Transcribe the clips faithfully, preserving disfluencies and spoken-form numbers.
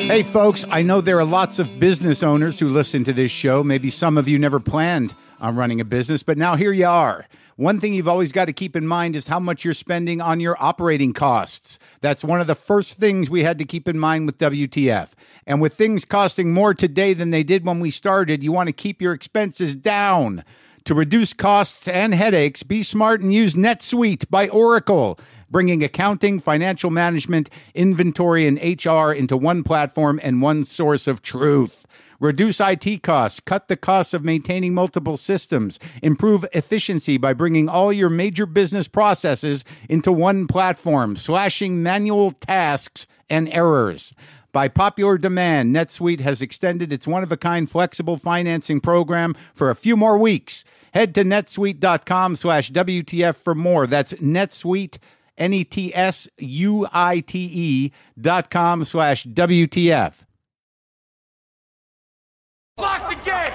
Hey folks, I know there are lots of business owners who listen to this show. Maybe some of you never planned on running a business, but now here you are. One thing you've always got to keep in mind is how much you're spending on your operating costs. That's one of the first things we had to keep in mind with W T F. And with things costing more today than they did when we started, you want to keep your expenses down. To reduce costs and headaches, be smart and use NetSuite by Oracle, bringing accounting, financial management, inventory, and H R into one platform and one source of truth. Reduce I T costs, cut the costs of maintaining multiple systems, improve efficiency by bringing all your major business processes into one platform, slashing manual tasks and errors. By popular demand, NetSuite has extended its one-of-a-kind flexible financing program for a few more weeks. Head to netsuite.com slash WTF for more. That's NetSuite, N E T S U I T E dot com slash W T F. Lock the gate!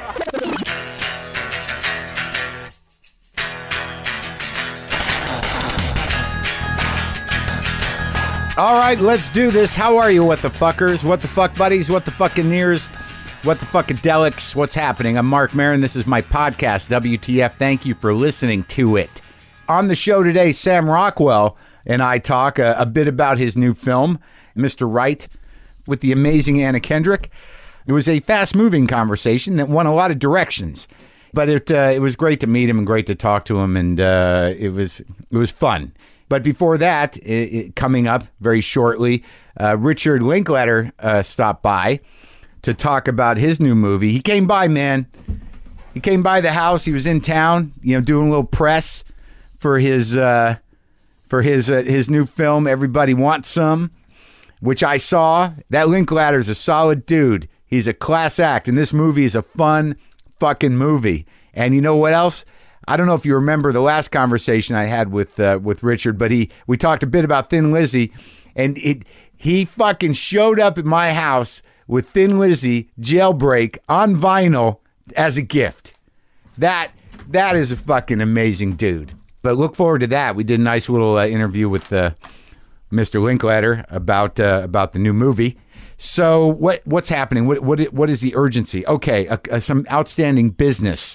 All right, let's do this. How are you, what the fuckers? What the fuck buddies? What the fucking ears? What the fuckadelics? What's happening? I'm Mark Maron. This is my podcast, W T F. Thank you for listening to it. On the show today, Sam Rockwell and I talk a, a bit about his new film, Mister Right, with the amazing Anna Kendrick. It was a fast-moving conversation that went a lot of directions, but it uh, it was great to meet him and great to talk to him, and uh, it was it was fun. But before that, it, it, coming up very shortly, uh, Richard Linklater uh, stopped by to talk about his new movie. He came by, man. He came by the house. He was in town, you know, doing a little press for his uh, for his uh, his new film, Everybody Wants Some, which I saw. That Linklater's a solid dude. He's a class act, and this movie is a fun fucking movie. And you know what else? I don't know if you remember the last conversation I had with uh, with Richard, but he we talked a bit about Thin Lizzy, and it he fucking showed up at my house with Thin Lizzy Jailbreak on vinyl as a gift. That that is a fucking amazing dude. But look forward to that. We did a nice little uh, interview with uh, Mister Linklater about uh, about the new movie. So what what's happening? What what what is the urgency? Okay, uh, uh, some outstanding business.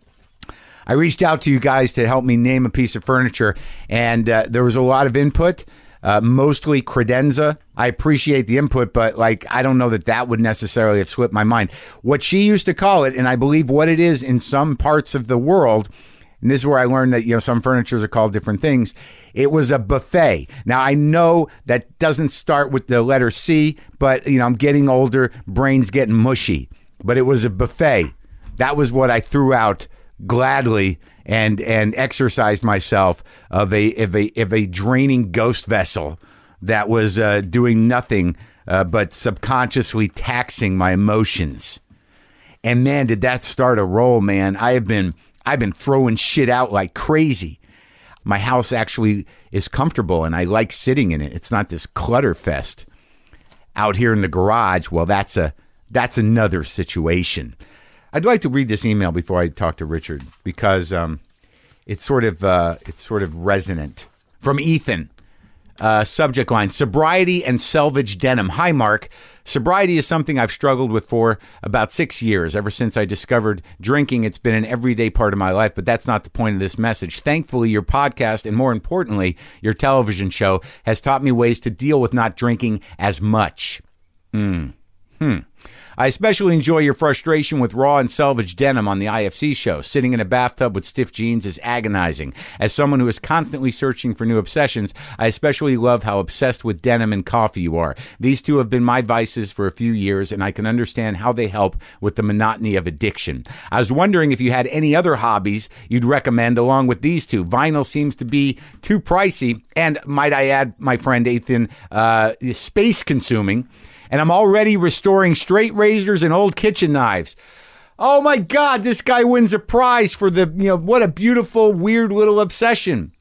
I reached out to you guys to help me name a piece of furniture, and uh, there was a lot of input, uh, mostly credenza. I appreciate the input, but like I don't know that that would necessarily have slipped my mind. What she used to call it, and I believe what it is in some parts of the world, and this is where I learned that, you know, some furnitures are called different things. It was a buffet. Now, I know that doesn't start with the letter C, but, you know, I'm getting older, brain's getting mushy. But it was a buffet. That was what I threw out gladly and and exercised myself of a of a, of a draining ghost vessel that was uh, doing nothing uh, but subconsciously taxing my emotions. And, man, did that start a roll, man. I have been... I've been throwing shit out like crazy. My house actually is comfortable and I like sitting in it. It's not this clutter fest out here in the garage. Well, that's a that's another situation. I'd like to read this email before I talk to Richard because um, it's sort of uh, it's sort of resonant. From Ethan. Uh, subject line, sobriety and selvage denim. Hi, Mark. Sobriety is something I've struggled with for about six years. Ever since I discovered drinking, it's been an everyday part of my life, but that's not the point of this message. Thankfully, your podcast, and more importantly, your television show, has taught me ways to deal with not drinking as much. Mm. Hmm. I especially enjoy your frustration with raw and selvage denim on the I F C show. Sitting in a bathtub with stiff jeans is agonizing. As someone who is constantly searching for new obsessions, I especially love how obsessed with denim and coffee you are. These two have been my vices for a few years, and I can understand how they help with the monotony of addiction. I was wondering if you had any other hobbies you'd recommend along with these two. Vinyl seems to be too pricey, and might I add, my friend Ethan, uh, space-consuming. And I'm already restoring straight razors and old kitchen knives. Oh my God, this guy wins a prize for the, you know, what a beautiful, weird little obsession.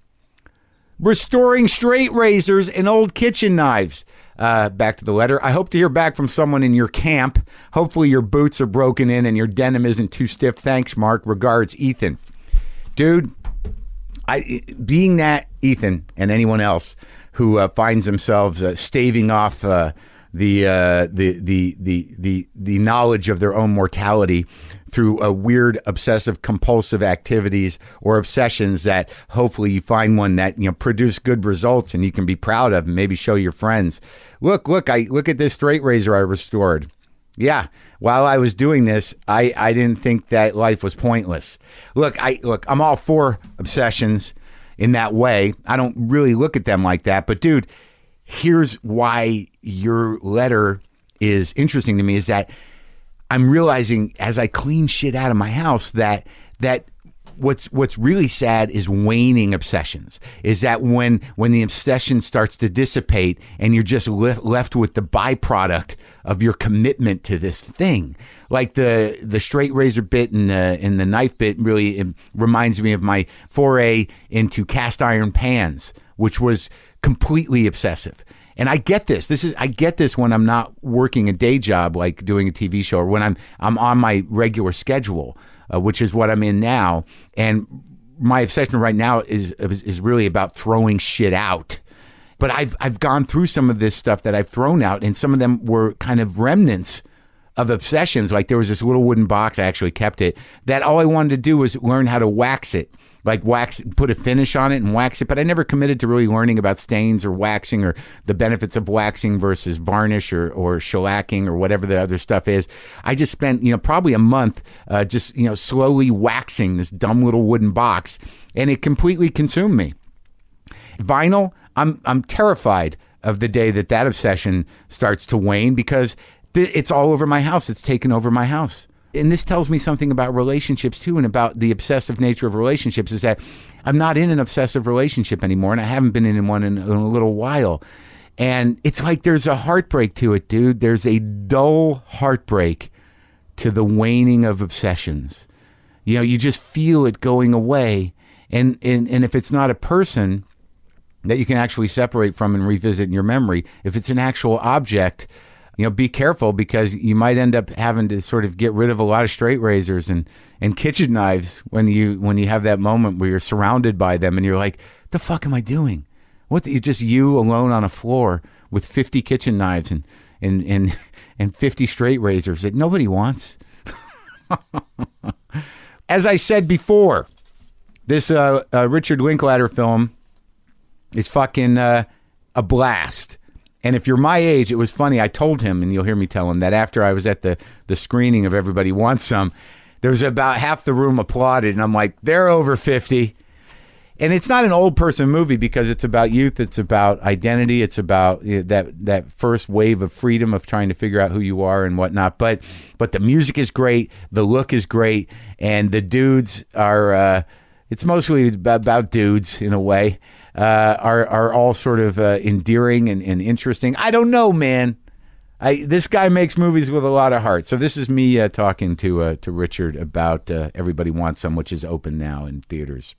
Restoring straight razors and old kitchen knives. Uh, back to the letter. I hope to hear back from someone in your camp. Hopefully your boots are broken in and your denim isn't too stiff. Thanks, Mark. Regards, Ethan. Dude, I being that Ethan and anyone else who uh, finds themselves uh, staving off uh, the uh, the the the the the knowledge of their own mortality through a weird obsessive compulsive activities or obsessions that hopefully you find one that, you know, produce good results and you can be proud of and maybe show your friends. Look, look, I look at this straight razor I restored. Yeah, while I was doing this, I, I didn't think that life was pointless. Look, I look, I'm all for obsessions in that way. I don't really look at them like that. But dude, here's why your letter is interesting to me is that I'm realizing as I clean shit out of my house that that what's what's really sad is waning obsessions. Is that when when the obsession starts to dissipate and you're just left, left with the byproduct of your commitment to this thing. Like the the straight razor bit and the and the knife bit really reminds me of my foray into cast iron pans, which was completely obsessive. And I get this. This is I get this when I'm not working a day job, like doing a T V show, or when I'm I'm on my regular schedule, uh, which is what I'm in now. And my obsession right now is is really about throwing shit out. But I've I've gone through some of this stuff that I've thrown out, and some of them were kind of remnants of obsessions. Like there was this little wooden box, I actually kept it, that all I wanted to do was learn how to wax it. Like wax, put a finish on it and wax it. But I never committed to really learning about stains or waxing or the benefits of waxing versus varnish or, or shellacking or whatever the other stuff is. I just spent, you know, probably a month uh, just, you know, slowly waxing this dumb little wooden box, and it completely consumed me. Vinyl, I'm I'm terrified of the day that that obsession starts to wane because th- it's all over my house. It's taken over my house. And this tells me something about relationships too, and about the obsessive nature of relationships, is that I'm not in an obsessive relationship anymore, and I haven't been in one in, in a little while. And it's like there's a heartbreak to it, dude. There's a dull heartbreak to the waning of obsessions. You know, you just feel it going away. And, and, and if it's not a person that you can actually separate from and revisit in your memory, if it's an actual object, you know, be careful, because you might end up having to sort of get rid of a lot of straight razors and, and kitchen knives when you when you have that moment where you're surrounded by them and you're like, the fuck am I doing? What? The, just you alone on a floor with fifty kitchen knives and and and, and fifty straight razors that nobody wants. As I said before, this uh, uh, Richard Linklater film is fucking uh, a blast. And if you're my age, it was funny. I told him, and you'll hear me tell him, that after I was at the, the screening of Everybody Wants Some, there was about half the room applauded. And I'm like, they're over fifty. And it's not an old person movie because it's about youth. It's about identity. It's about, you know, that that first wave of freedom of trying to figure out who you are and whatnot. But but the music is great. The look is great. And the dudes are, uh, it's mostly about dudes in a way. Uh, are are all sort of uh, endearing and, and interesting. I don't know, man. I this guy makes movies with a lot of heart. So this is me uh, talking to uh, to Richard about uh, Everybody Wants Some, which is open now in theaters.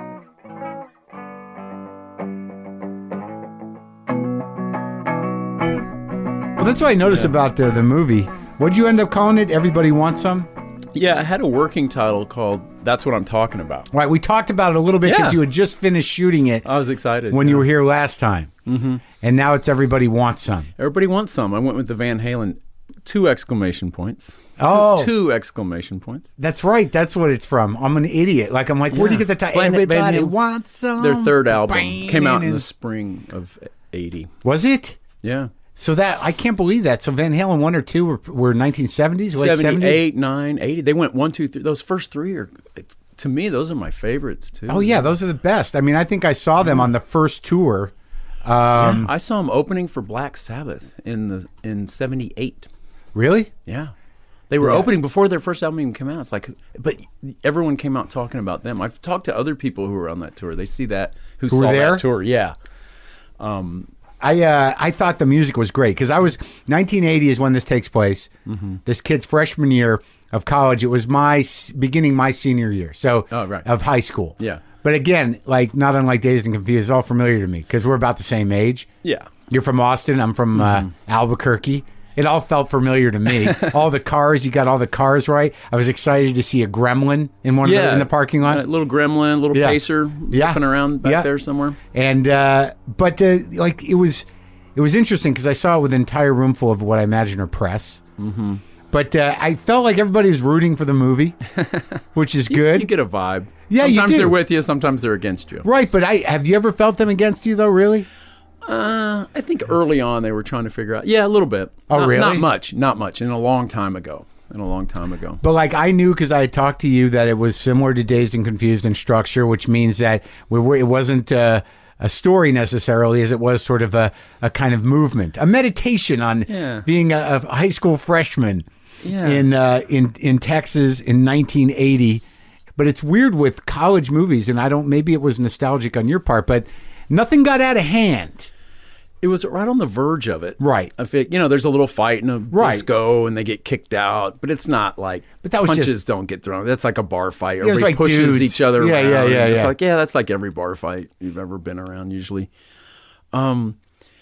Well, that's what I noticed yeah. about uh, the movie. What'd you end up calling it? Everybody Wants Some? Yeah, I had a working title called That's What I'm Talking About. Right, we talked about it a little bit because yeah. you had just finished shooting it. I was excited. When yeah. you were here last time. Mm-hmm. And now it's Everybody Wants Some. Everybody Wants Some. I went with the Van Halen, two exclamation points. Oh. Two, two exclamation points. That's right, that's what it's from. I'm an idiot. Like, I'm like, yeah. where do you get the title? Everybody Wants Some. Their third album came out in the spring of eighty. Was it? Yeah. So that, I can't believe that. So Van Halen one or two were, were nineteen seventies, late seventies? seventy-eight, nine, eighty. They went one, two, three. Those first three are, it's, to me, those are my favorites, too. Oh, yeah, those are the best. I mean, I think I saw them on the first tour. Yeah, Um, I saw them opening for Black Sabbath in the in seventy-eight. Really? Yeah. They were yeah. opening before their first album even came out. It's like, but everyone came out talking about them. I've talked to other people who were on that tour. They see that, who, who saw were there? that tour. Yeah. Um, I uh, I thought the music was great because I was nineteen eighty is when this takes place. Mm-hmm. This kid's freshman year of college. It was my beginning my senior year, so oh, right. of high school. Yeah. But again, like not unlike Dazed and Confused, it's all familiar to me because we're about the same age. Yeah. You're from Austin. I'm from mm-hmm. uh, Albuquerque. It all felt familiar to me. All the cars, you got all the cars right. I was excited to see a gremlin in one yeah. of the, in the parking lot. A little gremlin, little yeah. pacer, yeah. zipping around back yeah. there somewhere. And uh, but uh, like it was, it was interesting because I saw it with an entire room full of what I imagine are press. Mm-hmm. But uh, I felt like everybody's rooting for the movie, which is good. You, you get a vibe. Yeah, you do. Sometimes they're with you, sometimes they're against you. Right, but I have you ever felt them against you, though, really? Uh, I think early on they were trying to figure out. Yeah, a little bit. Oh, not, really? Not much. Not much. In a long time ago. In a long time ago. But like I knew because I had talked to you that it was similar to Dazed and Confused in structure, which means that we were, it wasn't uh, a story necessarily as it was sort of a, a kind of movement, a meditation on yeah. being a, a high school freshman yeah. in, uh, in, in Texas in nineteen eighty. But it's weird with college movies, and I don't, maybe it was nostalgic on your part, but nothing got out of hand. It was right on the verge of it. Right. I feel, you know, there's a little fight in a right. disco and they get kicked out, but it's not like but that was punches just, don't get thrown. That's like a bar fight. Everybody like pushes dudes. each other yeah, around. Yeah, yeah, It's yeah. like, yeah, that's like every bar fight you've ever been around usually. Um,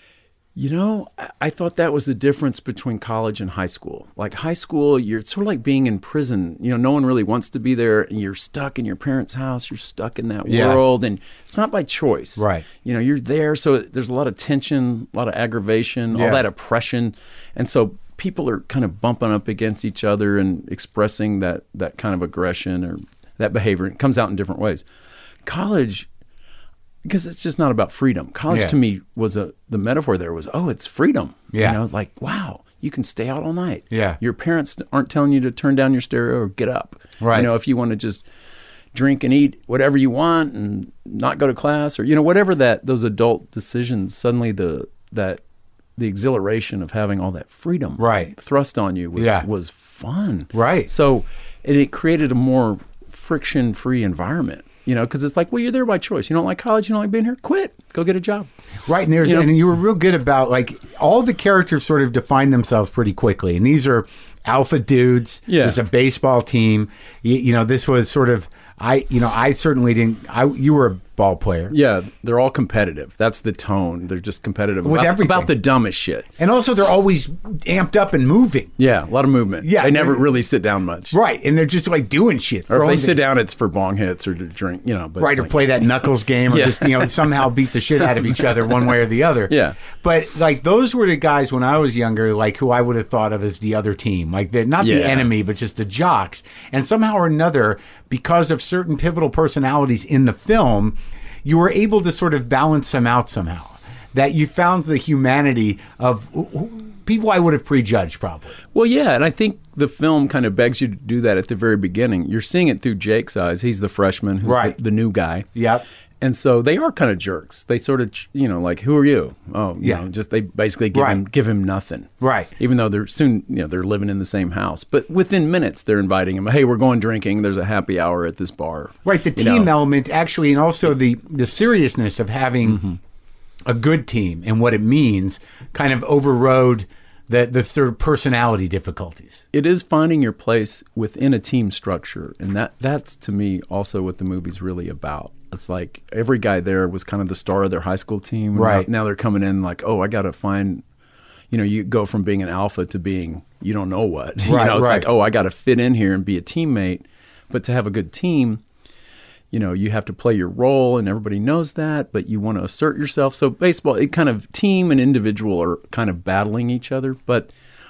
you know, I, I thought that was the difference between college and high school. Like high school, you're sort of like being in prison. You know, no one really wants to be there. And you're stuck in your parents' house. You're stuck in that yeah. world. And it's not by choice. Right. You know, you're there. So there's a lot of tension, a lot of aggravation, yeah. all that oppression. And so people are kind of bumping up against each other and expressing that, that kind of aggression or that behavior. It comes out in different ways. College, because it's just not about freedom. College yeah. to me was a, the metaphor there was, oh, it's freedom. Yeah. You know, like, wow, you can stay out all night. Yeah. Your parents aren't telling you to turn down your stereo or get up. Right. You know, if you want to just drink and eat whatever you want and not go to class or, you know, whatever that, those adult decisions, suddenly the, that, the exhilaration of having all that freedom right. thrust on you was, yeah. was fun. Right. So it, it created a more friction-free environment. You know, because it's like, well, you're there by choice. You don't like college, you don't like being here, quit. Go get a job. Right, and there's you know? and you were real good about, like, all the characters sort of define themselves pretty quickly. And these are alpha dudes. Yeah. There's a baseball team. You, you know, this was sort of, I, you know, I certainly didn't, I, you were a ball player. Yeah, they're all competitive. That's the tone. They're just competitive With about, everything. about the dumbest shit. And also they're always amped up and moving. Yeah, a lot of movement. Yeah, they never they're- really sit down much. Right, and they're just like doing shit. Or if Throwing they the- sit down, it's for bong hits or to drink, you know. But right, or like, play that knuckles game, or Yeah. just, you know, somehow beat the shit out of each other one way or the other. Yeah. But like those were the guys when I was younger, like who I would have thought of as the other team, like the not the Yeah. enemy, but just the jocks. And somehow or another, because of certain pivotal personalities in the film, you were able to sort of balance them out somehow. That you found the humanity of people I would have prejudged probably. Well, yeah, and I think the film kind of begs you to do that at the very beginning. You're seeing it through Jake's eyes. He's the freshman, who's Right. the, the new guy. Yep. And so they are kind of jerks. They sort of, you know, like, who are you? Oh, you Yeah. know, just they basically give Right. him give him nothing. Right. Even though they're soon, you know, they're living in the same house. But within minutes, they're inviting him. Hey, we're going drinking. There's a happy hour at this bar. Right, the You team know. element actually, and also the the seriousness of having Mm-hmm. a good team and what it means kind of overrode the the sort of personality difficulties. It is finding your place within a team structure, and that that's to me also what the movie's really about. It's like every guy there was kind of the star of their high school team. and Right. Now, now they're coming in like, oh, I got to find, you know, you go from being an alpha to being you don't know what. you Right, know, it's right. like, oh, I got to fit in here and be a teammate. But to have a good team, you know, you have to play your role, and everybody knows that, but you want to assert yourself. So baseball, it kind of team and individual are kind of battling each other. But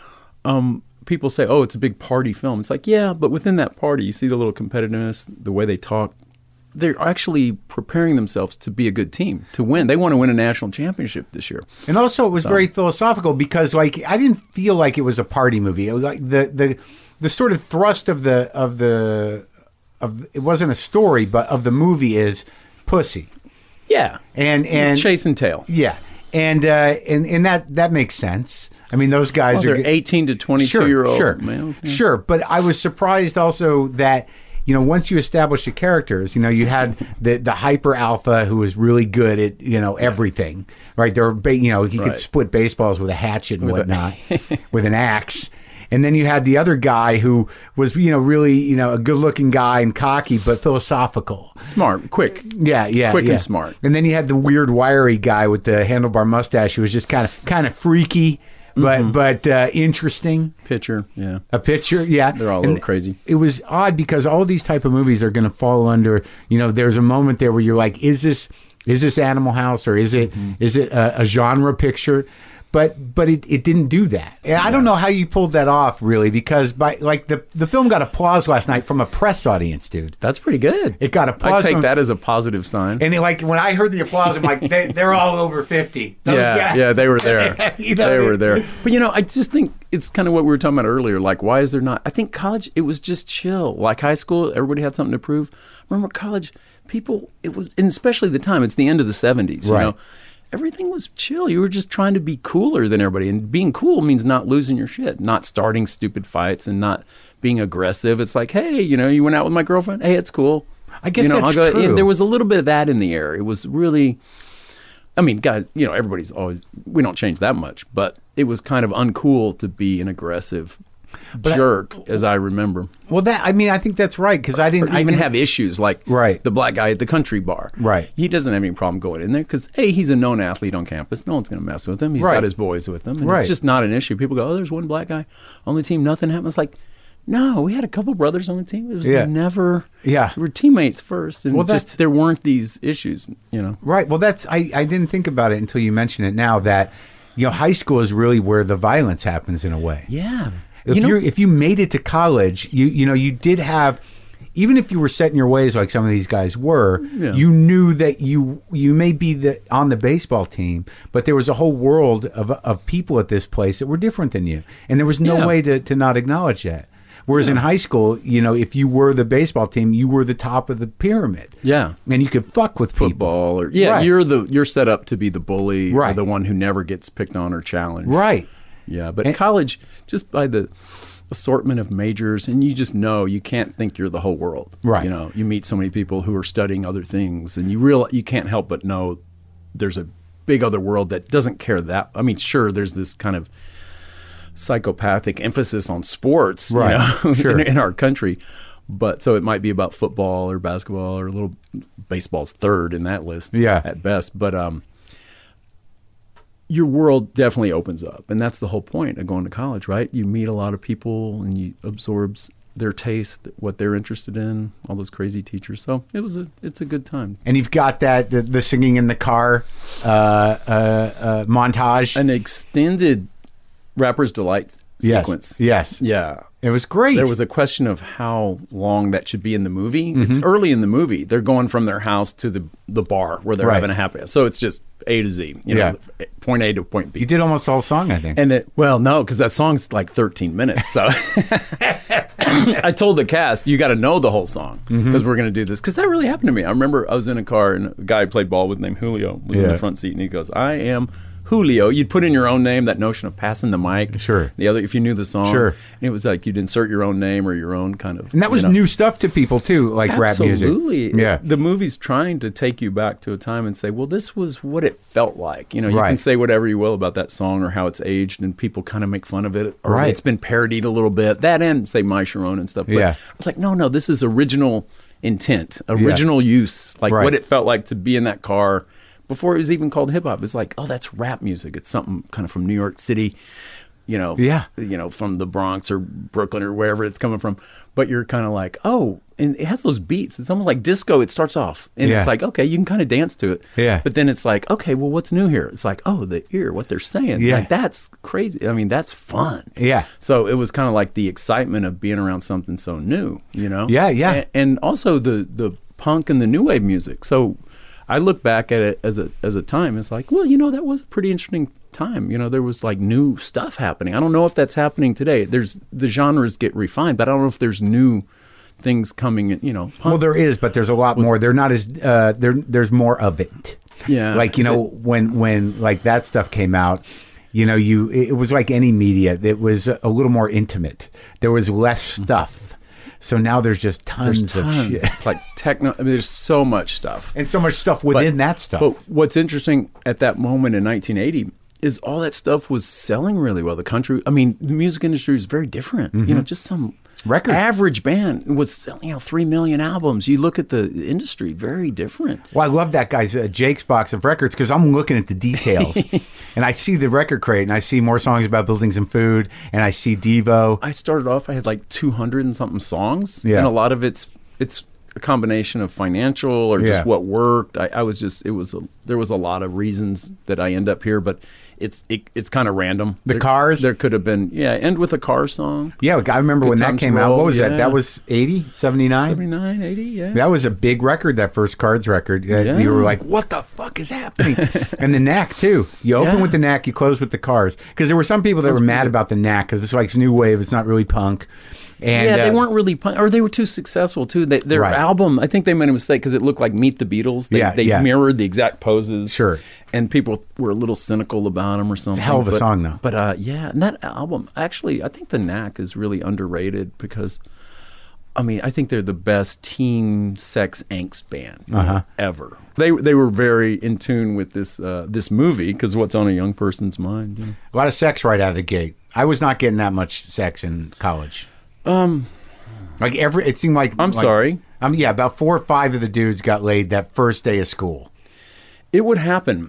um, people say, oh, it's a big party film. It's like, yeah, but within that party, you see the little competitiveness, the way they talk. They're actually preparing themselves to be a good team, to win. They want to win a national championship this year. And also, it was very philosophical because, like, I didn't feel like it was a party movie. It was like the the the sort of thrust of the of the of it wasn't a story, but of the movie is pussy. Yeah. And and Chase and tail. yeah, and uh, and and that that makes sense. I mean, those guys Well, are they're g- eighteen to twenty-two year old sure, males. yeah. Sure, but I was surprised also that, you know, once you establish the characters, you know, you had the the hyper alpha who was really good at, you know, everything, right? There were, ba- you know, he could Right. split baseballs with a hatchet and With a- whatnot, with an axe. And then you had the other guy who was, you know, really, you know, a good looking guy and cocky, but philosophical. Smart, quick. Yeah, yeah, Quick and yeah. smart. And then you had the weird wiry guy with the handlebar mustache who was just kind of kind of freaky, but Mm-hmm. but uh, interesting. Pitcher, yeah. A picture, yeah. They're all a And little crazy. It was odd because all these type of movies are going to fall under, you know, there's a moment there where you're like, is this is this Animal House or is it Mm-hmm. is it a, a genre picture? But but it, it didn't do that. And I don't know how you pulled that off, really, because by like the the film got applause last night from a press audience, dude. That's pretty good. It got I applause. take from, that as a positive sign. And it, like when I heard the applause, I'm like, they, they're all over fifty. Those yeah, guys. yeah, they were there. You know they what I mean? were there. But you know, I just think it's kind of what we were talking about earlier. Like, why is there not? I think college, it was just chill. Like high school, everybody had something to prove. Remember college, people, it was, and especially the time. It's the end of the seventies. Right. You know, everything was chill. You were just trying to be cooler than everybody, and being cool means not losing your shit, not starting stupid fights, and not being aggressive. It's like, hey, you know, you went out with my girlfriend. Hey, it's cool. I guess you know, that's I'll go, true. and there was a little bit of that in the air. It was really. I mean, guys, you know, everybody's always, we don't change that much, but it was kind of uncool to be an aggressive But jerk, I, as I remember. Well, that I mean, I think that's right because I didn't Or I even didn't, have issues like Right. the black guy at the country bar. Right. He doesn't have any problem going in there because, A, he's a known athlete on campus. No one's going to mess with him. He's Right. got his boys with him. And Right. it's just not an issue. People go, oh, there's one black guy on the team. Nothing happened. It's like, no, we had a couple brothers on the team. It was Yeah. never. Yeah. We were teammates first. And Well, just that's- there weren't these issues, you know. Right. Well, that's I, I didn't think about it until you mention it now that you know high school is really where the violence happens in a way. Yeah. If you know, you are if you made it to college, you you know you did have, even if you were set in your ways like some of these guys were, Yeah. you knew that you you may be the on the baseball team, but there was a whole world of of people at this place that were different than you, and there was no Yeah. way to to not acknowledge that. Whereas in high school, you know, if you were the baseball team, you were the top of the pyramid. Yeah. And you could fuck with people. football or yeah, Right. you're the you're set up to be the bully or Right. the one who never gets picked on or challenged. Right. Yeah, but And- college, just by the assortment of majors, and you just know you can't think you're the whole world. Right. You know, you meet so many people who are studying other things, and you real you can't help but know there's a big other world that doesn't care that. I mean, sure, there's this kind of psychopathic emphasis on sports, Right. you know, Sure. in, in our country. But so it might be about football or basketball or a little baseball's third in that list, Yeah. at best. But um, your world definitely opens up, and that's the whole point of going to college, right? You meet a lot of people, and you absorb s- their taste, what they're interested in, all those crazy teachers. So it was a it's a good time. And you've got that the, the singing in the car uh, uh, uh, montage. An extended Rapper's Delight yes. sequence. Yes. Yeah. It was great. There was a question of how long that should be in the movie. It's early in the movie. They're going from their house to the the bar where they're Right. having a happy hour. So it's just A to Z, you know, point A to point B. You did almost the whole song, I think. And it, well, no, because that song's like thirteen minutes. So I told the cast, you got to know the whole song because we're going to do this. Because that really happened to me. I remember I was in a car and a guy I played ball with named Julio was in Yeah. the front seat, and he goes, I am Julio. You'd put in your own name, that notion of passing the mic. Sure. The other, if you knew the song. Sure. And it was like you'd insert your own name or your own kind of. And that was you know. new stuff to people, too, like rap music. Absolutely. Yeah. The movie's trying to take you back to a time and say, well, this was what it felt like. You know, you Right. can say whatever you will about that song or how it's aged, and people kind of make fun of it. Or Right. it's been parodied a little bit. That and, say, My Sharon and stuff. But Yeah. it's like, no, no, this is original intent, original use, like Right. what it felt like to be in that car before it was even called hip hop. It's like, oh, that's rap music. It's something kind of from New York City, you know, Yeah. you know, from the Bronx or Brooklyn or wherever it's coming from. But you're kind of like, oh, and it has those beats. It's almost like disco. It starts off, and Yeah. it's like, okay, you can kind of dance to it. Yeah. But then it's like, okay, well, what's new here? It's like, oh, the ear, what they're saying. Yeah. Like, that's crazy. I mean, that's fun. Yeah. So it was kind of like the excitement of being around something so new, you know? Yeah, yeah. And, and also the the punk and the new wave music. So I look back at it as a as a time. It's like, well, you know, that was a pretty interesting time. You know, there was like new stuff happening. I don't know if that's happening today. There's the genres get refined, but I don't know if there's new things coming in, you know. Punk, Well, there is, but there's a lot more. They're not as uh, there. There's more of it. Yeah. Like you Is know, when when like that stuff came out, you know, you it was like any media. It was a little more intimate. There was less stuff. So now there's just tons, there's tons. of shit, It's like techno. I mean, there's so much stuff. and so much stuff within that stuff. But what's interesting at that moment in nineteen eighty is all that stuff was selling really well. The country, I mean, the music industry was very different. You know, just some Record. average band was selling, you know, three million albums. You look at the industry, very different. Well, I love that guy's uh, Jake's box of records because I'm looking at the details, and I see the record crate, and I see more songs about buildings and food, and I see Devo. I started off, I had like two hundred and something songs, Yeah. and a lot of it's it's a combination of financial or Yeah. just what worked. I, I was just it was a, there was a lot of reasons that I end up here, but it's it, it's kind of random. The there, Cars? There could have been, yeah, end with a Cars song. Yeah, I remember Good when that Times came out. Roll, What was that? yeah. That was eighty, seventy-nine? seventy-nine, eighty, yeah. That was a big record, that first Cards record. Uh, Yeah. You were like, what the fuck is happening? And the Knack, too. You open Yeah. with the Knack, you close with the Cars. Because there were some people that were mad about the Knack because it's like it's new wave, it's not really punk. And, yeah, they uh, weren't really, pun- or they were too successful too. They, their Right. album, I think they made a mistake because it looked like Meet the Beatles. They, Yeah, they yeah. mirrored the exact poses. Sure. And people were a little cynical about them or something. hell of a but, song, though. But uh, yeah, and that album, actually, I think the Knack is really underrated because, I mean, I think they're the best teen sex angst band you know, Uh-huh. ever. They they were very in tune with this uh, this movie because what's on a young person's mind. You know? A lot of sex right out of the gate. I was not getting that much sex in college. Um, Like every, it seemed like I'm like- sorry. Um, yeah, about four or five of the dudes got laid that first day of school. It would happen.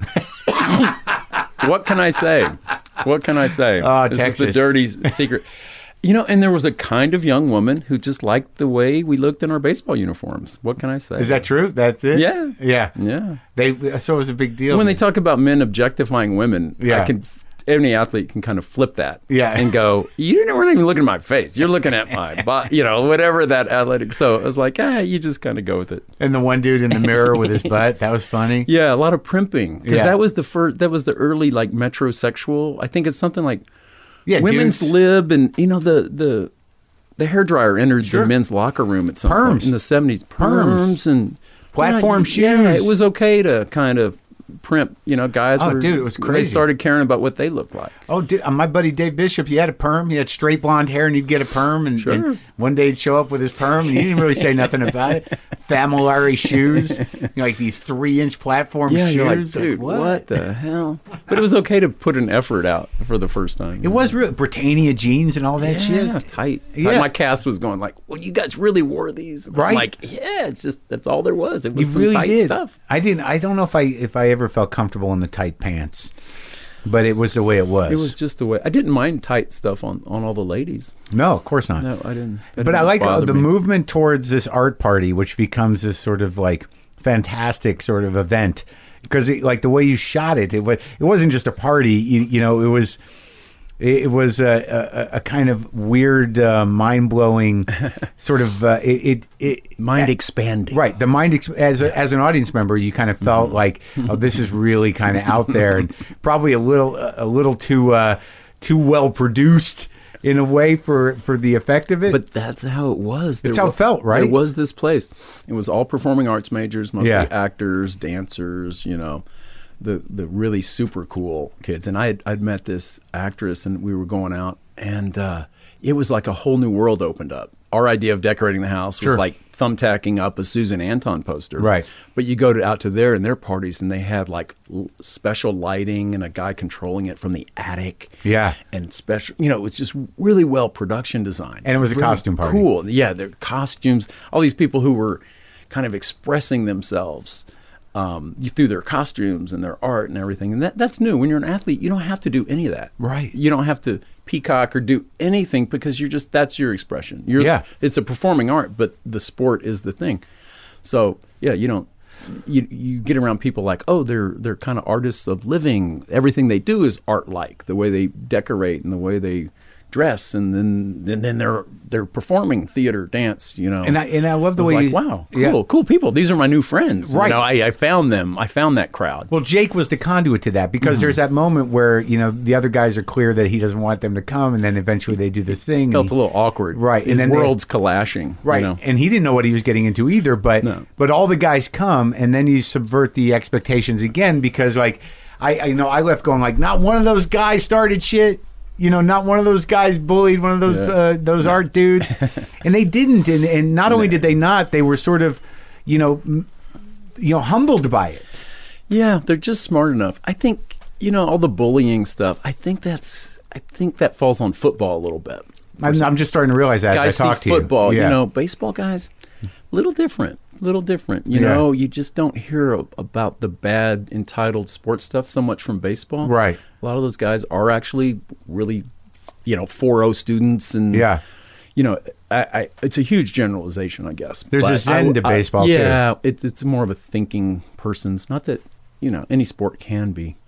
What can I say? What can I say? Oh, this Texas. is the dirty secret. You know, and there was a kind of young woman who just liked the way we looked in our baseball uniforms. What can I say? Is that true? That's it? Yeah. Yeah. Yeah. They, so it was a big deal. When they talk about men objectifying women, Yeah. I can any athlete can kind of flip that Yeah. and go, you weren't even looking at my face. You're looking at my body, you know, whatever that athletic. So I was like, ah, you just kind of go with it. And the one dude in the mirror with his butt, that was funny. Yeah, a lot of primping because Yeah. that was the first. That was the early like metrosexual. I think it's something like Yeah, women's dudes- lib, and you know the the the hairdryer entered Sure. the men's locker room at some Perms. point in the seventies. Perms. Perms and Platform yeah, shoes. it was okay to kind of primp. You know, guys. Oh, were, dude, it was They crazy. started caring about what they looked like. Oh, dude, uh, my buddy Dave Bishop, he had a perm. He had straight blonde hair, and he'd get a perm. And, Sure. and one day he'd show up with his perm, and he didn't really say nothing about it. Famolari shoes, you know, like these three-inch platform Yeah, shoes. you're like, Like, dude, what? the hell? But it was okay to put an effort out for the first time. It was real Britannia jeans and all that Yeah, shit. tight. tight. Yeah. My cast was going like, "Well, you guys really wore these, I'm Right. like, yeah, it's just that's all there was. It was You some really tight did. stuff. I didn't. I don't know if I if I ever felt comfortable in the tight pants, but it was the way it was. It was just the way. I didn't mind tight stuff on, on all the ladies. No, of course not. No, I didn't. That But I didn't like uh, bother the me. movement towards this art party, which becomes this sort of like fantastic sort of event, because it, like the way you shot it, it was it wasn't just a party. You, you know, it was it, it was a, a, a kind of weird, uh, mind blowing sort of uh, it, it, it Mind expanding. Right, the mind ex- as a, as an audience member, you kind of felt like, oh, this is really kind of out there, and probably a little a little too uh, too well produced in a way for, for the effect of it. But that's how it was. It's There how wa- it felt, right? There was this place. It was all performing arts majors, mostly Yeah. actors, dancers, you know, the the really super cool kids. And I had, I'd met this actress, and we were going out, and uh, it was like a whole new world opened up. Our idea of decorating the house was Sure. like thumbtacking up a Susan Anton poster. Right. But you go to, out to there and their parties, and they had like l- special lighting and a guy controlling it from the attic. Yeah. And special, you know, it was just really well production designed. And it was a Really costume party. Cool. Yeah, their costumes, all these people who were kind of expressing themselves um, through their costumes and their art and everything. And that, that's new. When you're an athlete, you don't have to do any of that. Right. You don't have to peacock or do anything because you're just, that's your expression. You're, Yeah. It's a performing art, but the sport is the thing. So, yeah, you don't, you you get around people like, oh, they're they're kind of artists of living. Everything they do is art-like. The way they decorate and the way they dress, and then and then they're they're performing theater, dance. You know, And I and I love the I was way like, you, wow, cool, Yeah. cool people. These are my new friends. Right. You know, I, I found them. I found that crowd. Well, Jake was the conduit to that, because there's that moment where, you know, the other guys are clear that he doesn't want them to come, and then eventually they do this thing. and Felt he- a little awkward. Right, and His then they- world's clashing. Right, You know? and he didn't know what he was getting into either. But No. but all the guys come, and then you subvert the expectations again, because like I, I you know I left going like, not one of those guys started shit. You know, not one of those guys bullied one of those Yeah. uh, those art dudes, and they didn't. And, and not only did they not, they were sort of, you know, m- you know, humbled by it. Yeah, they're just smart enough. I think, you know, all the bullying stuff, I think that's I think that falls on football a little bit. I'm, I'm just starting to realize that Guys as I talk see to football, you. you Yeah. know, baseball guys, little different, little different. You Yeah. know, you just don't hear a- about the bad entitled sports stuff so much from baseball. Right. A lot of those guys are actually really, you know, four oh students, and Yeah. you know, I, I, it's a huge generalization, I guess. There's a But zen I- to I- baseball, too. Yeah, it's it's more of a thinking person's. Not that, you know, any sport can be,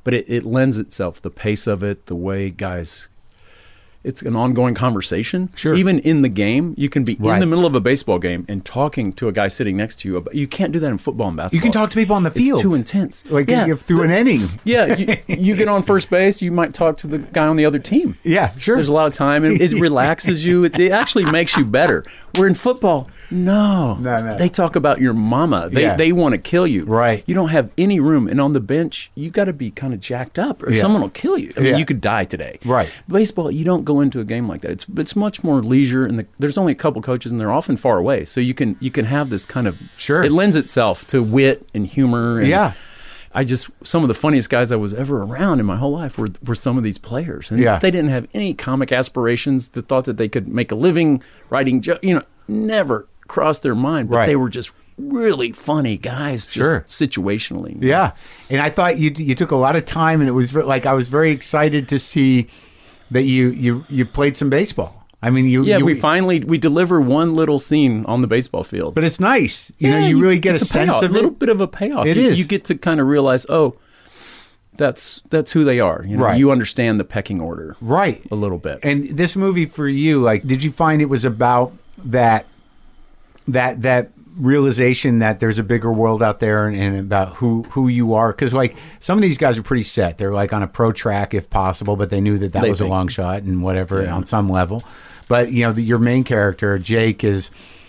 but it, it lends itself, the pace of it, the way guys, it's an ongoing conversation. Sure. Even in the game, you can be Right. in the middle of a baseball game and talking to a guy sitting next to you. About, you can't do that in football and basketball. You can talk to people on the field. It's too intense. Like yeah, if through an inning. yeah, you, you get on first base, you might talk to the guy on the other team. Yeah, sure. There's a lot of time, and it relaxes you. It, it actually makes you better. Where in football, no, No, no. they talk about your mama. They Yeah. they want to kill you. Right. You don't have any room, and on the bench, you got to be kind of jacked up, or Yeah. someone will kill you. I mean, Yeah. you could die today. Right. Baseball, you don't go into a game like that. It's it's much more leisure, and the, there's only a couple coaches, and they're often far away, so you can you can have this kind of Sure. It lends itself to wit and humor. And Yeah. I just some of the funniest guys I was ever around in my whole life were were some of these players, and Yeah. they didn't have any comic aspirations. That thought that they could make a living writing, jo- you know, never crossed their mind. But Right. they were just really funny guys, just Sure. situationally. Yeah, and I thought you you took a lot of time, and it was ver- like I was very excited to see that you you you played some baseball. I mean, you Yeah, you, we finally we deliver one little scene on the baseball field. but it's nice. You know, Yeah, you really get a, it's sense payoff, of a little it. bit of a payoff. It you, is. You get to kind of realize, oh, that's that's who they are. You know, Right. you understand the pecking order Right. a little bit. And this movie for you, like, did you find it was about that that that realization that there's a bigger world out there, and, and about who who you are? Because like some of these guys are pretty set. They're like on a pro track if possible, but they knew that that They was a think. long shot and whatever Yeah. on some level. But you know, the, your main character Jake is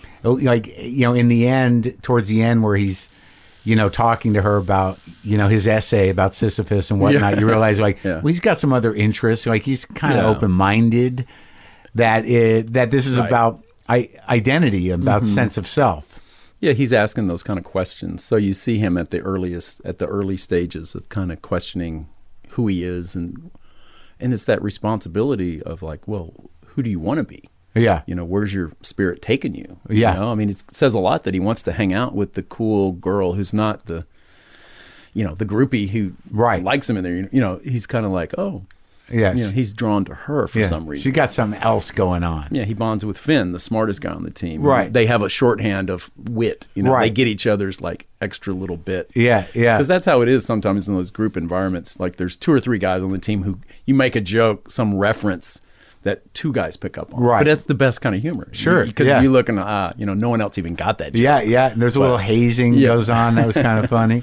like, you know, in the end, towards the end, where he's, you know, talking to her about, you know, his essay about Sisyphus and whatnot, Yeah. you realize like, Yeah. well, he's got some other interests. Like he's kind of Yeah. open-minded. That it, that this is Right. about I, identity, about Mm-hmm. sense of self. Yeah, he's asking those kind of questions. So you see him at the earliest, at the early stages of kind of questioning who he is, and and it's that responsibility of like, well, who do you want to be? Yeah, You know, where's your spirit taking you? Yeah. You know? I mean, it says a lot that he wants to hang out with the cool girl who's not the, you know, the groupie who Right. likes him in there. You know, he's kind of like, oh, yeah, you know, he's drawn to her for yeah. some reason. She got something else going on. Yeah, he bonds with Finn, the smartest guy on the team. Right. They have a shorthand of wit. You know, Right. they get each other's like extra little bit. Yeah, yeah, Because that's how it is sometimes in those group environments. Like there's two or three guys on the team who you make a joke, some reference that two guys pick up on. Right. But that's the best kind of humor. Sure, Because yeah. you look and, ah, you know, no one else even got that joke. yeah, yeah. And there's a little hazing Yeah. goes on. That was kind of funny.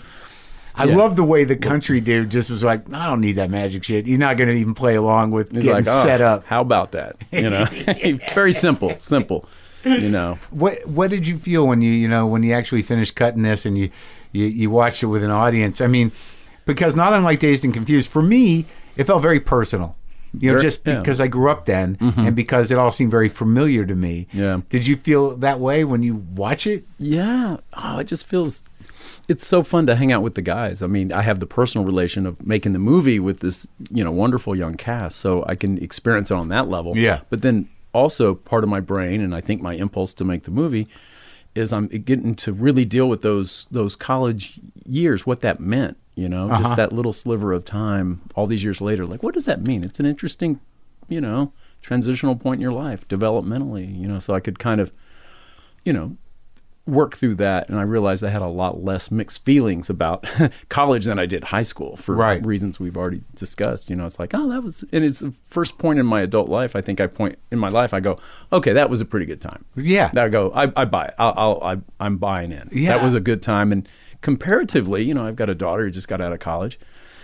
I Yeah. love the way the country dude just was like, I don't need that magic shit. He's not going to even play along with He's getting like, oh, set up. how about that? You know, very simple, simple, you know. What What did you feel when you you know when you actually finished cutting this and you you, you watched it with an audience? I mean, because not unlike Dazed and Confused, for me, it felt very personal. You know, Very- just yeah. because I grew up then, and because it all seemed very familiar to me. Yeah. Did you feel that way when you watch it? Yeah. Oh, it just feels. It's so fun to hang out with the guys. I mean, I have the personal relation of making the movie with this, you know, wonderful young cast, so I can experience it on that level. Yeah. But then also part of my brain, and I think my impulse to make the movie, is I'm getting to really deal with those those college years, what that meant. You know, Uh-huh. just that little sliver of time, all these years later. Like, what does that mean? It's an interesting, you know, transitional point in your life, developmentally. You know, so I could kind of, you know, work through that, and I realized I had a lot less mixed feelings about college than I did high school for Right. reasons we've already discussed. You know, it's like, oh, that was, and it's the first point in my adult life. I think I point in my life. I go, okay, that was a pretty good time. Yeah. I go, I, I buy it. I'll, I'll, I, I'm buying in. Yeah. That was a good time, and comparatively, you know, I've got a daughter who just got out of college.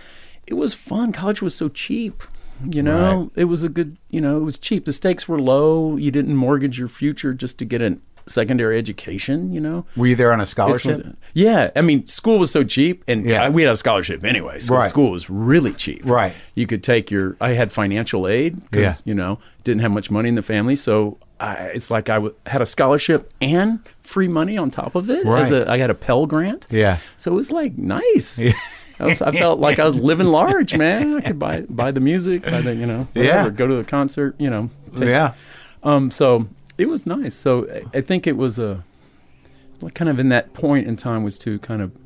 It was fun. College was so cheap. You know, Right. it was a good, you know, it was cheap. The stakes were low. You didn't mortgage your future just to get a secondary education, you know. Were you there on a It's scholarship? one- Yeah, I mean, school was so cheap, and Yeah. I- we had a scholarship anyway, so Right. school was really cheap. Right. You could take your. I had financial aid because Yeah. you know didn't have much money in the family, so I, it's like I w- had a scholarship and free money on top of it. Right. As a, I had a Pell Grant. Yeah. So it was like nice. I, was- I felt like I was living large, man. I could buy buy the music, buy the you know whatever, Yeah. go to the concert, you know. take- Yeah. um, so it was nice. So I, I think it was a like, kind of in that point in time was to kind of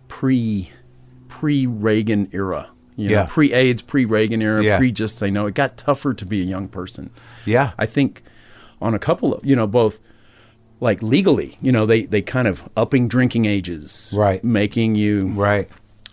pre pre Reagan era, you Yeah. know, pre AIDS, pre Reagan era, Yeah. pre just say no. It got tougher to be a young person. Yeah. I think on a couple of you know both like legally, you know, they they kind of upping drinking ages, Right. making you Right.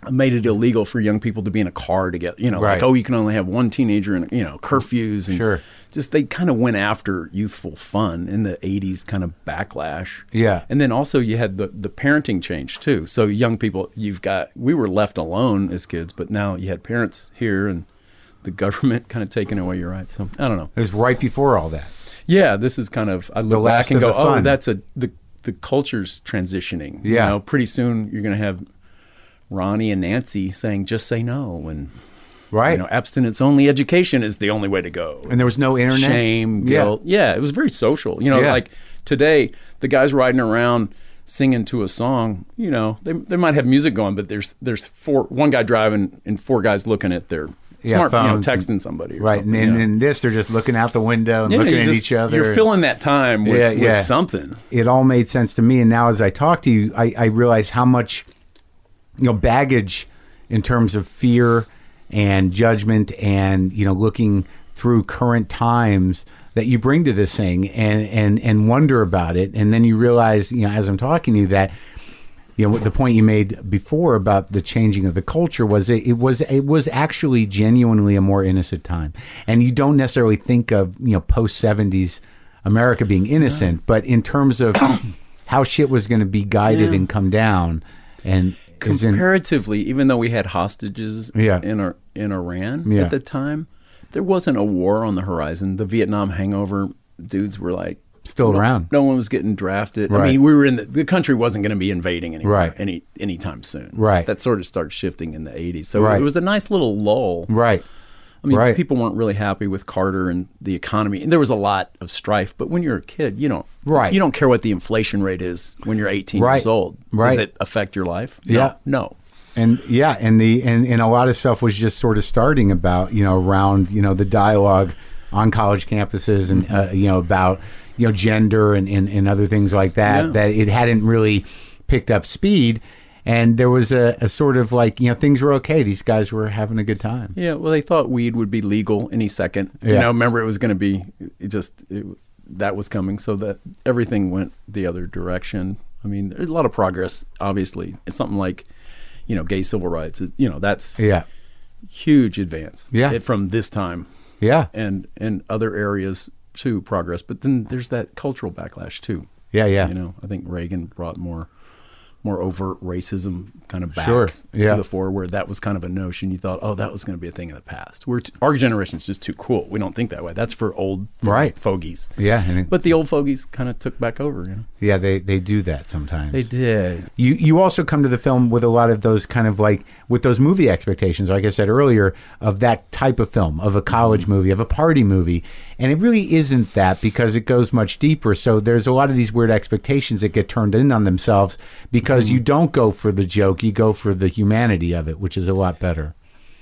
made it illegal for young people to be in a car together. You know, Right. like, oh, you can only have one teenager and, you know, curfews. And Sure. just they kind of went after youthful fun in the eighties kind of backlash. Yeah. And then also you had the, the parenting change too. So young people, you've got, we were left alone as kids, but now you had parents here and the government kind of taking away your rights. So I don't know. It was right before all that. Yeah, this is kind of, I look last back and of go, the oh, fun. that's a, the, the culture's transitioning. Yeah. You know, pretty soon you're going to have Ronnie and Nancy saying, just say no. And, Right. you know, abstinence only education is the only way to go. And there was no internet. Shame, Yeah. guilt. Yeah, it was very social. You know, Yeah. like today, the guys riding around singing to a song, you know, they they might have music going, but there's there's four one guy driving and four guys looking at their Yeah, smart, you know, phones and- texting somebody. Or Right. And something, in, you know. in this, they're just looking out the window and Yeah, looking you at just- each other. You're filling that time with, Yeah, with yeah. something. It all made sense to me. And now as I talk to you, I, I realize how much, you know, baggage in terms of fear and judgment and, you know, looking through current times that you bring to this thing and, and, and wonder about it. And then you realize, you know, as I'm talking to you that, you know, the point you made before about the changing of the culture was it, it was it was actually genuinely a more innocent time. And you don't necessarily think of, you know, post seventies America being innocent, but in terms of how shit was going to be guided Yeah. and come down, and it's in- Comparatively, even though we had hostages Yeah. in our, in Iran Yeah. at the time, there wasn't a war on the horizon. The Vietnam hangover dudes were like Still no, around. No one was getting drafted. I Right. mean, we were in the, the country wasn't going to be invading anymore Right. any anytime soon. Right. That sort of started shifting in the eighties. So Right. it was a nice little lull. right, I mean, Right. people weren't really happy with Carter and the economy. And there was a lot of strife. But when you're a kid, you don't Right. you don't care what the inflation rate is when you're eighteen Right. years old. Right. Does it affect your life? No. Yeah. No. and yeah, and the and, and a lot of stuff was just sort of starting about, you know, around, you know, the dialogue on college campuses and uh, you know, about, you know, gender and, and, and other things like that, Yeah. that it hadn't really picked up speed. And there was a, a sort of like, you know, things were okay. These guys were having a good time. Yeah, well, they thought weed would be legal any second. You Yeah. know, remember it was going to be it just it, that was coming, so that everything went the other direction. I mean, there's a lot of progress. Obviously, it's something like, you know, gay civil rights. It, you know, that's Yeah. huge advance. Yeah. it, from this time Yeah. and and other areas too progress. But then there's that cultural backlash too. Yeah. Yeah. You know, I think Reagan brought more more overt racism kind of back Sure, yeah. to the fore, where that was kind of a notion. You thought, oh, that was going to be a thing in the past. We're t- our generation's just too cool. We don't think that way. That's for old Right. fogies. Yeah. And it- But the old fogies kind of took back over. You know, yeah, they, they do that sometimes. they did. You you also come to the film with a lot of those kind of like with those movie expectations, like I said earlier, of that type of film, of a college movie, of a party movie. And it really isn't that, because it goes much deeper. So there's a lot of these weird expectations that get turned in on themselves because you don't go for the joke, you go for the humanity of it, which is a lot better.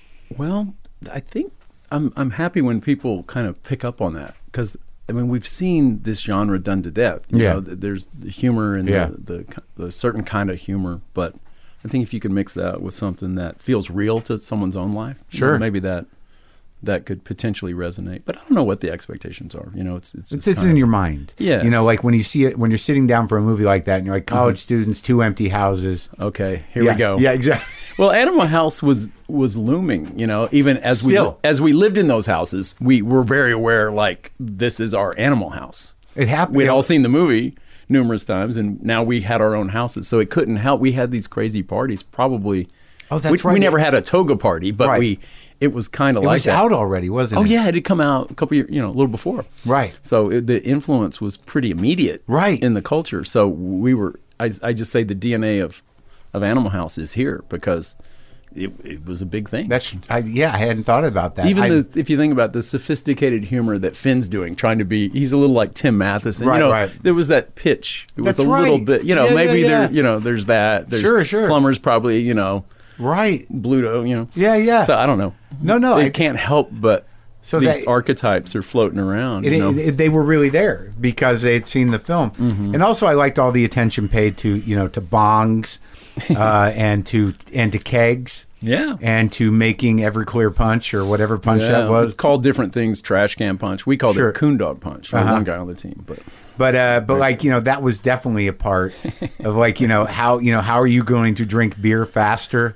Well, I think I'm I'm happy when people kind of pick up on that, because I mean, we've seen this genre done to death. You Yeah. know, th- there's the humor and Yeah. the, the the certain kind of humor, but I think if you can mix that with something that feels real to someone's own life, you Sure. know, maybe that that could potentially resonate. But I don't know what the expectations are. You know, it's it's, It's, just it's kind in of- your mind. Yeah. You know, like when you see it, when you're sitting down for a movie like that and you're like, college students, two empty houses. Okay, here Yeah, we go. Yeah, exactly. Well, Animal House was was looming, you know, even as we Still. as we lived in those houses, we were very aware, like, this is our Animal House. It happened. We'd all seen the movie numerous times, and now we had our own houses, so it couldn't help. We had these crazy parties, probably. Oh, that's we, right. We never had a toga party, but Right. we it was kind of It like was that. out already, wasn't Oh it? yeah, it had come out a couple years, you know, a little before. Right. So it, the influence was pretty immediate, Right. in the culture. So we were. I, I just say the D N A of of Animal House is here because it, it was a big thing. That's I, yeah. I hadn't thought about that. Even I, the, if you think about the sophisticated humor that Finn's doing, trying to be, he's a little like Tim Matheson. Right, you know, right. There was that pitch. It was That's a little right. bit, you know, Yeah, maybe yeah, yeah. there, you know, there's that. There's Sure, sure. Plummer's probably, you know, right. Bluto, you know. Yeah, yeah. So I don't know. No, no, It I- can't help but So these that- archetypes are floating around. It, you know? it- it- they were really there because they'd seen the film, Mm-hmm. and also I liked all the attention paid to, you know, to bongs, uh, and to and to kegs, yeah. and to making Everclear punch or whatever punch Yeah, that was. It's called different things. Trash can punch. We called Sure. it coon dog punch. For Uh-huh. one guy on the team, but But uh, but like, you know, that was definitely a part of, like, you know, how you know how are you going to drink beer faster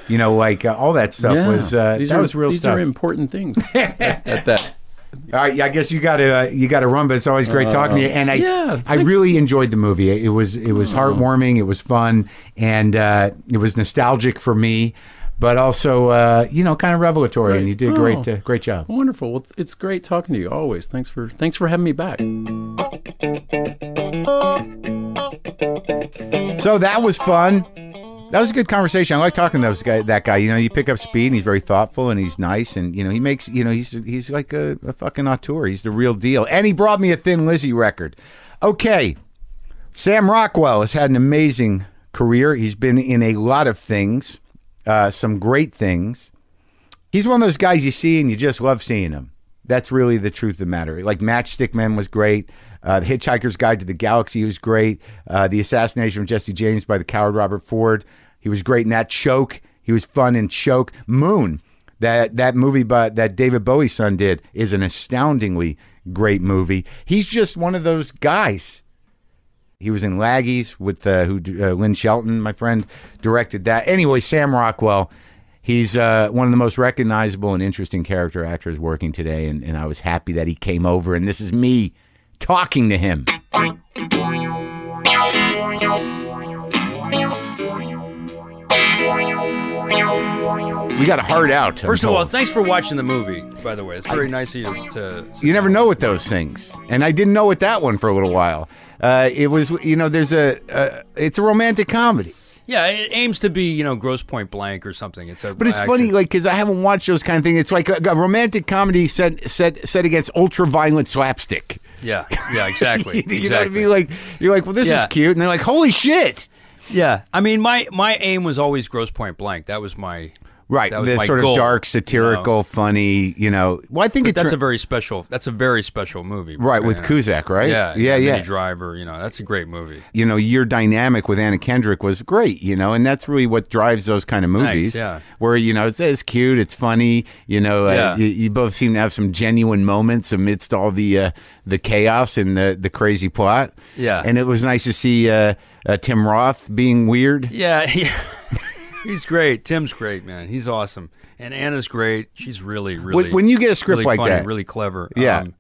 You know, like uh, all that stuff Yeah. was uh, these that are, was real these stuff. are important things at, at that. All right, I guess you got to uh, you got to run, but it's always great talking to you. And I yeah, I thanks. really enjoyed the movie. It was it was heartwarming. It was fun, and uh, it was nostalgic for me, but also uh, you know kind of revelatory. Right. And you did a Oh. great uh, great job. Wonderful. Well, it's great talking to you always. Thanks for thanks for having me back. So that was fun. That was a good conversation. I like talking to those guy, that guy. You know, you pick up speed, and he's very thoughtful, and he's nice, and you know, he makes. You know, he's he's like a, a fucking auteur. He's the real deal. And he brought me a Thin Lizzy record. Okay, Sam Rockwell has had an amazing career. He's been in a lot of things, uh, some great things. He's one of those guys you see and you just love seeing him. That's really the truth of the matter. Like Matchstick Men was great. Uh, the Hitchhiker's Guide to the Galaxy was great. Uh, the Assassination of Jesse James by the coward Robert Ford. He was great in that. Choke. He was fun in Choke. Moon. That that movie by, that David Bowie's son did is an astoundingly great movie. He's just one of those guys. He was in Laggies with uh, who uh, Lynn Shelton, my friend, directed that. Anyway, Sam Rockwell. He's uh, one of the most recognizable and interesting character actors working today, and, and I was happy that he came over, and this is me talking to him. We got a hard out. First I'm of all, told. thanks for watching the movie, by the way. It's very nice of you to... You never know with those things, and I didn't know with that one for a little while. Uh, it was, you know, there's a, uh, it's a romantic comedy. Yeah, it aims to be, you know, Grosse Point Blank or something. It's a But it's action. funny, like, because I haven't watched those kind of things. It's like a, a romantic comedy set set set against ultra-violent slapstick. Yeah, yeah, exactly. you exactly. know what I mean? Like, you're like, well, this Yeah. is cute, and they're like, holy shit! Yeah, I mean, my my aim was always Grosse Point Blank. That was my Right, That was the my sort goal, of dark, satirical, you know? funny, you know. Well, I think But it's that's a very special. That's a very special movie. right with you know? Cusack, right? Yeah, yeah, yeah. Minnie Driver. You know, that's a great movie. You know, your dynamic with Anna Kendrick was great, you know, and that's really what drives those kind of movies. yeah. Where, you know, it's, it's cute, it's funny, you know, uh, Yeah. you, you both seem to have some genuine moments amidst all the uh, the chaos and the, the crazy plot. Yeah. And it was nice to see uh, uh, Tim Roth being weird. Yeah, yeah. He's great. Tim's great, man. He's awesome. And Anna's great. She's really, really. When, when you get a script really like funny, that, really clever. Yeah. Um,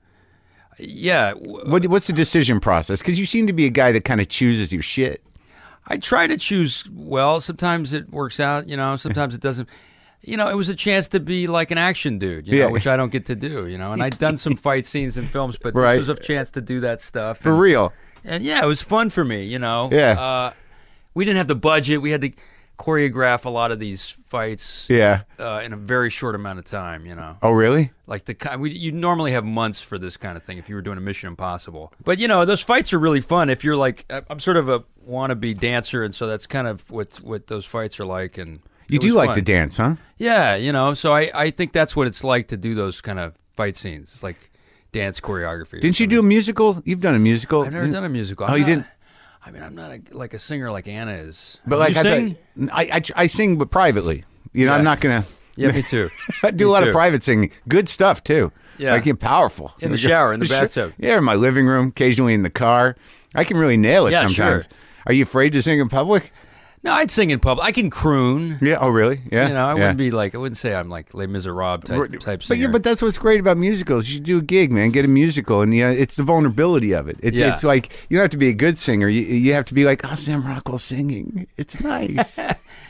yeah. w- what, what's the decision process? Because you seem to be a guy that kind of chooses your shit. I try to choose well. Sometimes it works out, you know. Sometimes it doesn't. You know, it was a chance to be like an action dude, you Yeah. know, which I don't get to do, you know. And I'd done some fight scenes in films, but Right. this was a chance to do that stuff. For and, real. And yeah, it was fun for me, you know. Yeah. Uh, we didn't have the budget. We had to choreograph a lot of these fights Yeah. uh, in a very short amount of time, you know. Oh, really? Like the ki- we, you normally have months for this kind of thing if you were doing a Mission Impossible. But you know, those fights are really fun. If you're like, I- I'm sort of a wannabe dancer, and so that's kind of what what those fights are like. And You it do was like fun. to dance, huh? Yeah, you know. So I I think that's what it's like to do those kind of fight scenes. It's like dance choreography. or Didn't you do a something. musical? You've done a musical. I've never done a musical. Oh, I'm you not- didn't? I mean, I'm not a, like a singer like Anna is. But Do like you I, sing? thought- I, I, I sing, but privately. You know, Yeah. I'm not gonna. Yeah, me too. I do Me a lot too. of private singing. Good stuff too. Yeah. like you're powerful In the shower, in the Sure. bathtub. Yeah, in my living room, occasionally in the car. I can really nail it Yeah, sometimes. sure. Are you afraid to sing in public? No, I'd sing in public. I can croon. Yeah. Oh, really? Yeah. You know, I yeah. wouldn't be like I wouldn't say I'm like Les Miserables type type But singer. yeah, but that's what's great about musicals. You should do a gig, man. Get a musical, and you know, it's the vulnerability of it. It's, Yeah. it's like you don't have to be a good singer. You you have to be like, oh, Sam Rockwell singing. It's nice.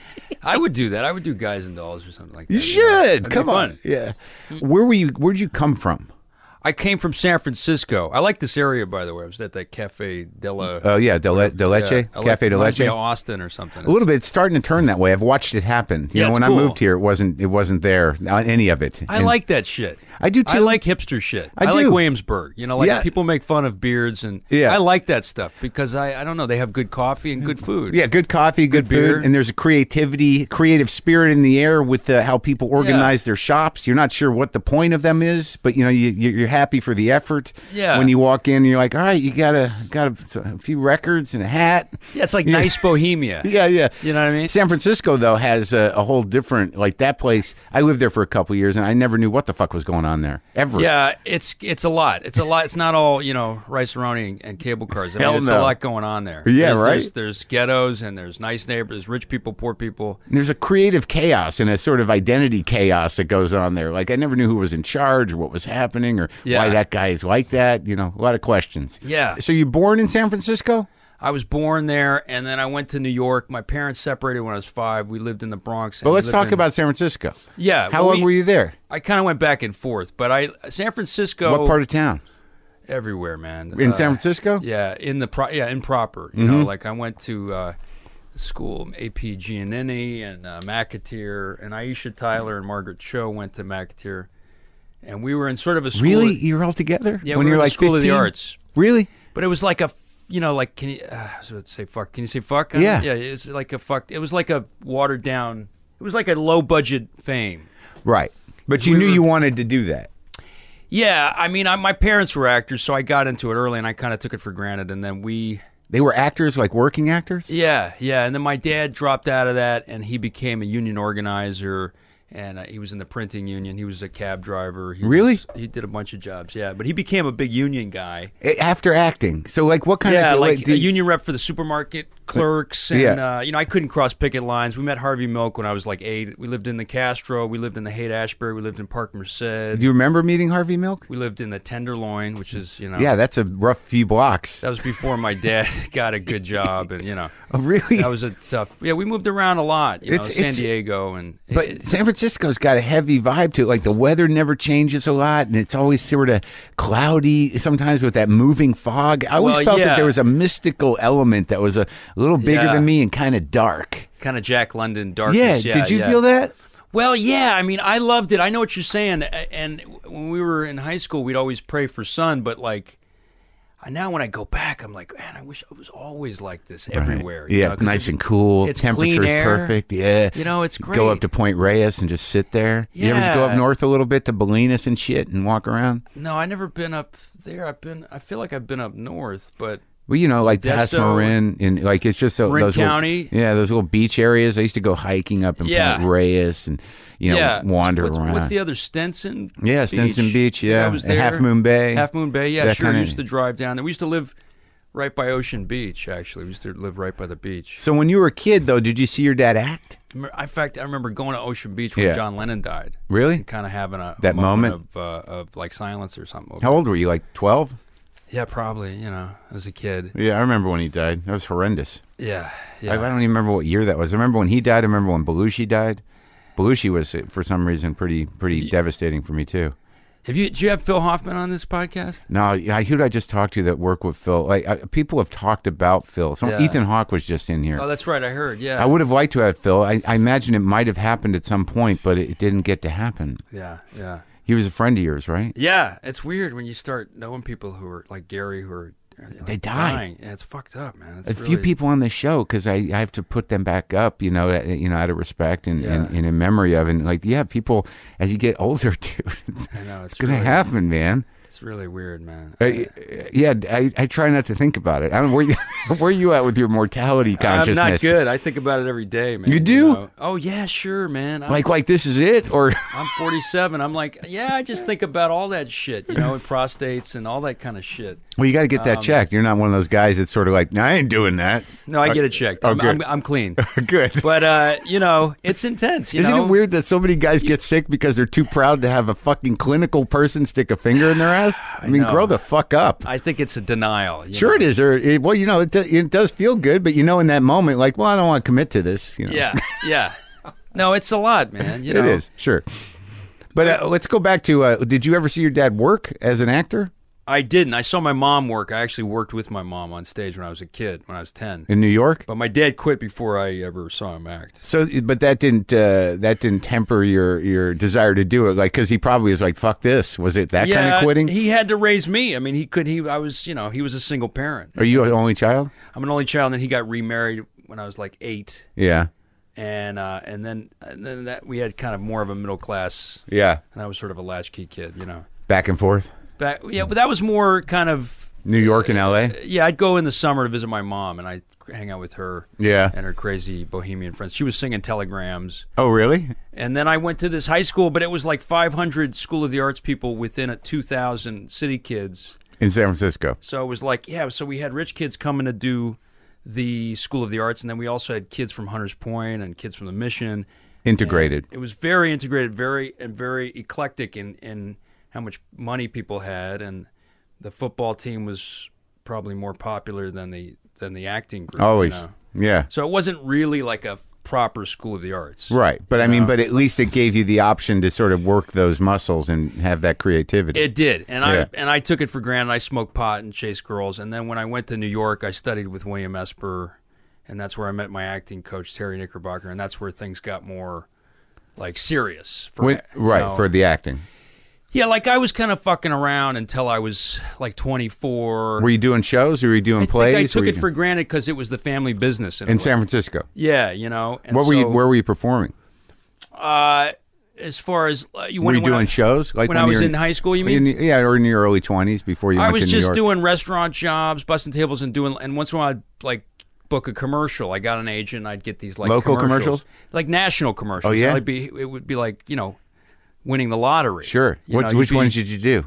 I would do that. I would do Guys and Dolls or something like that. You you know? should. That'd be Come on. fun. Yeah. Where were you? Where'd you come from? I came from San Francisco. I like this area, by the way. I was at that Cafe Della. Oh yeah, De, Le- De Leche, yeah, I like- Cafe De reminds me Leche. of Austin or something. A little bit. It's starting to turn that way. I've watched it happen. You Yeah, know, it's when I cool. moved here, it wasn't. It wasn't there. Not any of it. I And like that shit. I do, I too. like hipster shit. I I, like do. Williamsburg. You know, like Yeah. people make fun of beards and Yeah. I like that stuff because I, I don't know, they have good coffee and good food. Yeah, good coffee, good, Good beer. food, and there's a creativity, creative spirit in the air with the, how people organize their shops. You're not sure what the point of them is, but you know, you, you- you're happy for the effort. Yeah. When you walk in, you're like, all right, you got a got a, a few records and a hat. Yeah, it's like Yeah. nice bohemia. Yeah, yeah. You know what I mean? San Francisco, though, has a, a whole different, like that place. I lived there for a couple years, and I never knew what the fuck was going on there, ever. Yeah, it's it's a lot. It's a lot. It's not all, you know, rice-a-roni and, and cable cars. I mean, Hell it's no. a lot going on there. Yeah, there's, right? There's, there's ghettos, and there's nice neighbors, there's rich people, poor people. There's a creative chaos and a sort of identity chaos that goes on there. Like, I never knew who was in charge or what was happening or Yeah. why that guy is like that. You know, a lot of questions. Yeah. So you born in San Francisco? I was born there, and then I went to New York. My parents separated when I was five. We lived in the Bronx. But and we let's lived talk in- about San Francisco. Yeah. How well, long we- were you there? I kind of went back and forth, but I San Francisco. What part of town? Everywhere, man. In Uh, San Francisco? Yeah, in the pro- yeah in proper. You know, like I went to uh, school A P Giannini and uh, McAteer, and Aisha Tyler and Margaret Cho went to McAteer, and we were in sort of a school. Really? You're all together? Yeah, when we you're were in like the School fifteen? of the Arts. Really? But it was like a, you know, like can you uh, I was about to say fuck? Can you say fuck? Uh, Yeah. yeah. It was like a fuck. It was like a watered down. It was like a low budget fame. Right. But you We knew were- you wanted to do that. Yeah, I mean, I, my parents were actors, so I got into it early, and I kind of took it for granted. And then we, They were actors, like working actors? yeah, yeah. And then my dad dropped out of that, and he became a union organizer. And uh, he was in the printing union. He was a cab driver. He Really? was- he did a bunch of jobs. Yeah, but he became a big union guy. A- After acting. So, like, what kind Yeah, of... like do a you- union rep for the supermarket clerks, and Yeah. uh, you know, I couldn't cross picket lines. We met Harvey Milk when I was like eight. We lived in the Castro. We lived in the Haight Ashbury. We lived in Park Merced. Do you remember meeting Harvey Milk? We lived in the Tenderloin, which is, you know, Yeah, that's a rough few blocks. that was before my dad got a good job, and you know, Oh, really? that was a tough. Yeah, we moved around a lot. You It's- know, San it's- Diego, and But it- San Francisco's got a heavy vibe to it. Like the weather never changes a lot, and it's always sort of cloudy. Sometimes with that moving fog. I always Well, felt that yeah. there was a mystical element that was a little bigger Yeah. than me and kind of dark. kind of Jack London Yeah, darkness. Yeah, did you yeah. feel that? Well, yeah. I mean, I loved it. I know what you're saying. A- And when we were in high school, we'd always pray for sun. But like, I- now when I go back, I'm like, man, I wish it was always like this everywhere. you Yeah, know, 'cause nice it's- and cool. it's Temperature's clean air. perfect. Yeah, You know, it's great. Go up to Point Reyes and just sit there. You ever go up Yeah. north a little bit to Bolinas and shit and walk around? No, I never been up there. I've been. I feel like I've been up north, but Well, you know, like past Modesto, Marin, and like it's just so, Marin those little- County. yeah, those little beach areas. I used to go hiking up in Yeah. Point Reyes and you know yeah. wander what's, around. What's the other Stenson? Yeah, Stenson Beach, yeah. I was And there. Half Moon Bay. Half Moon Bay. Yeah, That sure. kinda- Used to drive down there. We used to live right by Ocean Beach. Actually, we used to live right by the beach. So when you were a kid, though, did you see your dad act? Remember- In fact, I remember going to Ocean Beach when Yeah. John Lennon died. Really? And kind of having a That moment? of uh, of like silence or something. How old were you? Like twelve? Yeah, probably. You know, as a kid. Yeah, I remember when he died. That was horrendous. Yeah, I, yeah. I don't even remember what year that was. I remember when he died. I remember when Belushi died. Belushi was, uh, for some reason, pretty pretty devastating for me too. Have you? Did you have Phil Hoffman on this podcast? No, I, who did I just talk to that work with Phil? Like I, people have talked about Phil. Some, Yeah. Ethan Hawke was just in here. Oh, that's right. I heard. Yeah. I would have liked to have Phil. I, I imagine it might have happened at some point, but it didn't get to happen. Yeah, yeah. He was a friend of yours, right? Yeah, it's weird when you start knowing people who are like Gary, who are like, They die. dying. Yeah, it's fucked up, man. It's A really, few people on the show because I, I have to put them back up, you know, at- you know, out of respect and, Yeah. and, and in memory of, and like, yeah, people as you get older, dude, it's, I know it's, it's gonna really, happen, man. It's really weird, man. Uh, yeah, I, I try not to think about it. I don't. Where you, where you at with your mortality I'm consciousness? not good. I think about it every day, man. You do? know? Oh yeah, sure, man. I'm, Like, like this is it, or I'm forty-seven. I'm like, yeah, I just think about all that shit, you know, and prostates and all that kind of shit. well, you got to get that Um, checked. You're not one of those guys that's sort of like, nah, I ain't doing that. No, I get it checked. Oh, I'm, good. I'm, I'm clean. Good. But uh, you know, it's intense. You Isn't know? it weird that so many guys get sick because they're too proud to have a fucking clinical person stick a finger in their ass? I mean, know. grow the fuck up. I think it's a denial. you Sure, know? it is. Or it, well, you know, it, do, it does feel good, but you know, in that moment, like, well, I don't want to commit to this. You know? Yeah, yeah. No, it's a lot, man. You know, It is sure. But uh, let's go back to. Uh, did you ever see your dad work as an actor I didn't. I saw my mom work. I actually worked with my mom on stage when I was a kid, when I was ten. in New York? But my dad quit before I ever saw him act. So, but that didn't uh, that didn't temper your your desire to do it, like because he probably was like, "Fuck this." Was it that kind of quitting? He had to raise me. I mean, he could. He, I was, you know, he was a single parent. Are you an only child? I'm an only child, and then he got remarried when I was like eight, Yeah, and uh, and then and then that we had kind of more of a middle class, yeah. and I was sort of a latchkey kid, you know. Back and forth. back. Yeah, but that was more kind of New York and L A? Yeah, I'd go in the summer to visit my mom, and I'd hang out with her Yeah. and her crazy bohemian friends. She was singing telegrams. Oh, really? And then I went to this high school, but it was like five hundred School of the Arts people within a two thousand city kids. In San Francisco. So it was like, yeah, so we had rich kids coming to do the School of the Arts, and then we also had kids from Hunters Point and kids from the Mission. Integrated. And it was very integrated, very and very eclectic in, in how much money people had, and the football team was probably more popular than the than the acting group. Always. You know? Yeah. So it wasn't really like a proper School of the Arts. Right. But I mean, know? but at least it gave you the option to sort of work those muscles and have that creativity. It did, and Yeah. I and I took it for granted. I smoked pot and chased girls, and then when I went to New York, I studied with William Esper, and that's where I met my acting coach Terry Knickerbocker, and that's where things got more like serious. For, When- you right. know. For the acting. Yeah, like I was kind of fucking around until I was like twenty-four. Were you doing shows or were you doing I plays? think I took Were it you- for granted because it was the family business in, a in way. San Francisco. Yeah, you know. And What were you? so, Where were you performing? Uh, as far as uh, you Were when, you when doing I, shows? Like when I was you're in high school, you mean? In, yeah, or in your early twenties before you I went was to New just York. doing restaurant jobs, busting tables, and doing. And once in a while, I'd like book a commercial. I got an agent. I'd get these like Local commercials, commercials? like national commercials. Oh, yeah? It'd be it would be like you know, winning the lottery. Sure. You What, know, you'd which be- ones did you do?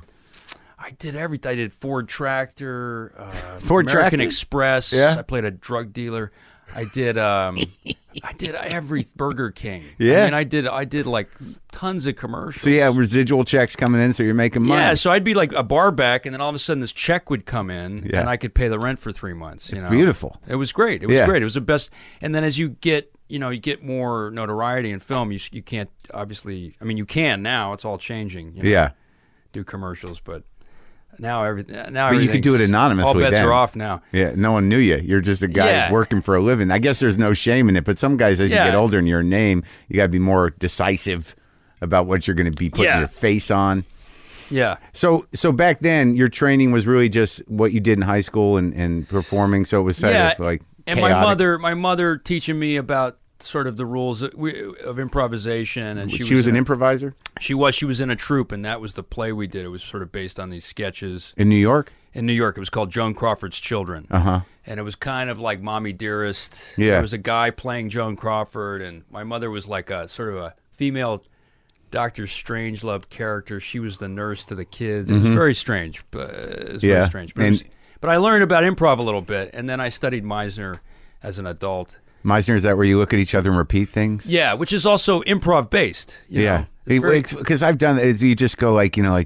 I did everything. I did Ford Tractor, uh, Ford American Tractor? Express. Yeah. I played a drug dealer. I did. Um, I did every Burger King. Yeah. I mean, I did. I did like tons of commercials. So you have residual checks coming in, so you're making money. Yeah, so I'd be like a bar back, and then all of a sudden this check would come in, Yeah. and I could pay the rent for three months. You know, beautiful. It was great. It was Yeah. great. It was the best. And then as you get, you know, you get more notoriety in film. You you can't obviously. I mean, you can now. It's all changing. You know, Yeah. do commercials, but now everything. Now But you could do it everything's- anonymously All bets then. are off now. Yeah, no one knew you. You're just a guy Yeah. working for a living. I guess there's no shame in it, but some guys, as Yeah. you get older and your name, you got to be more decisive about what you're going to be putting Yeah. your face on. Yeah. So, so back then, your training was really just what you did in high school and, and performing. So it was sort yeah. of like and chaotic. my mother, my mother teaching me about sort of the rules of, of improvisation, and she, She was in an a- improviser She was. She was in a troupe, and that was the play we did. It was sort of based on these sketches in New York. in New York. It was called Joan Crawford's Children. Uh huh. And it was kind of like Mommy Dearest. Yeah. There was a guy playing Joan Crawford, and my mother was like a sort of a female Doctor Strangelove character. She was the nurse to the kids. It was very strange. But it was Yeah. very strange. But, it was- And- but I learned about improv a little bit, and then I studied Meisner as an adult. Meisner, is that where you look at each other and repeat things? Yeah, which is also improv based. You Yeah. know? It's very- Because I've done it. You just go like, you know, like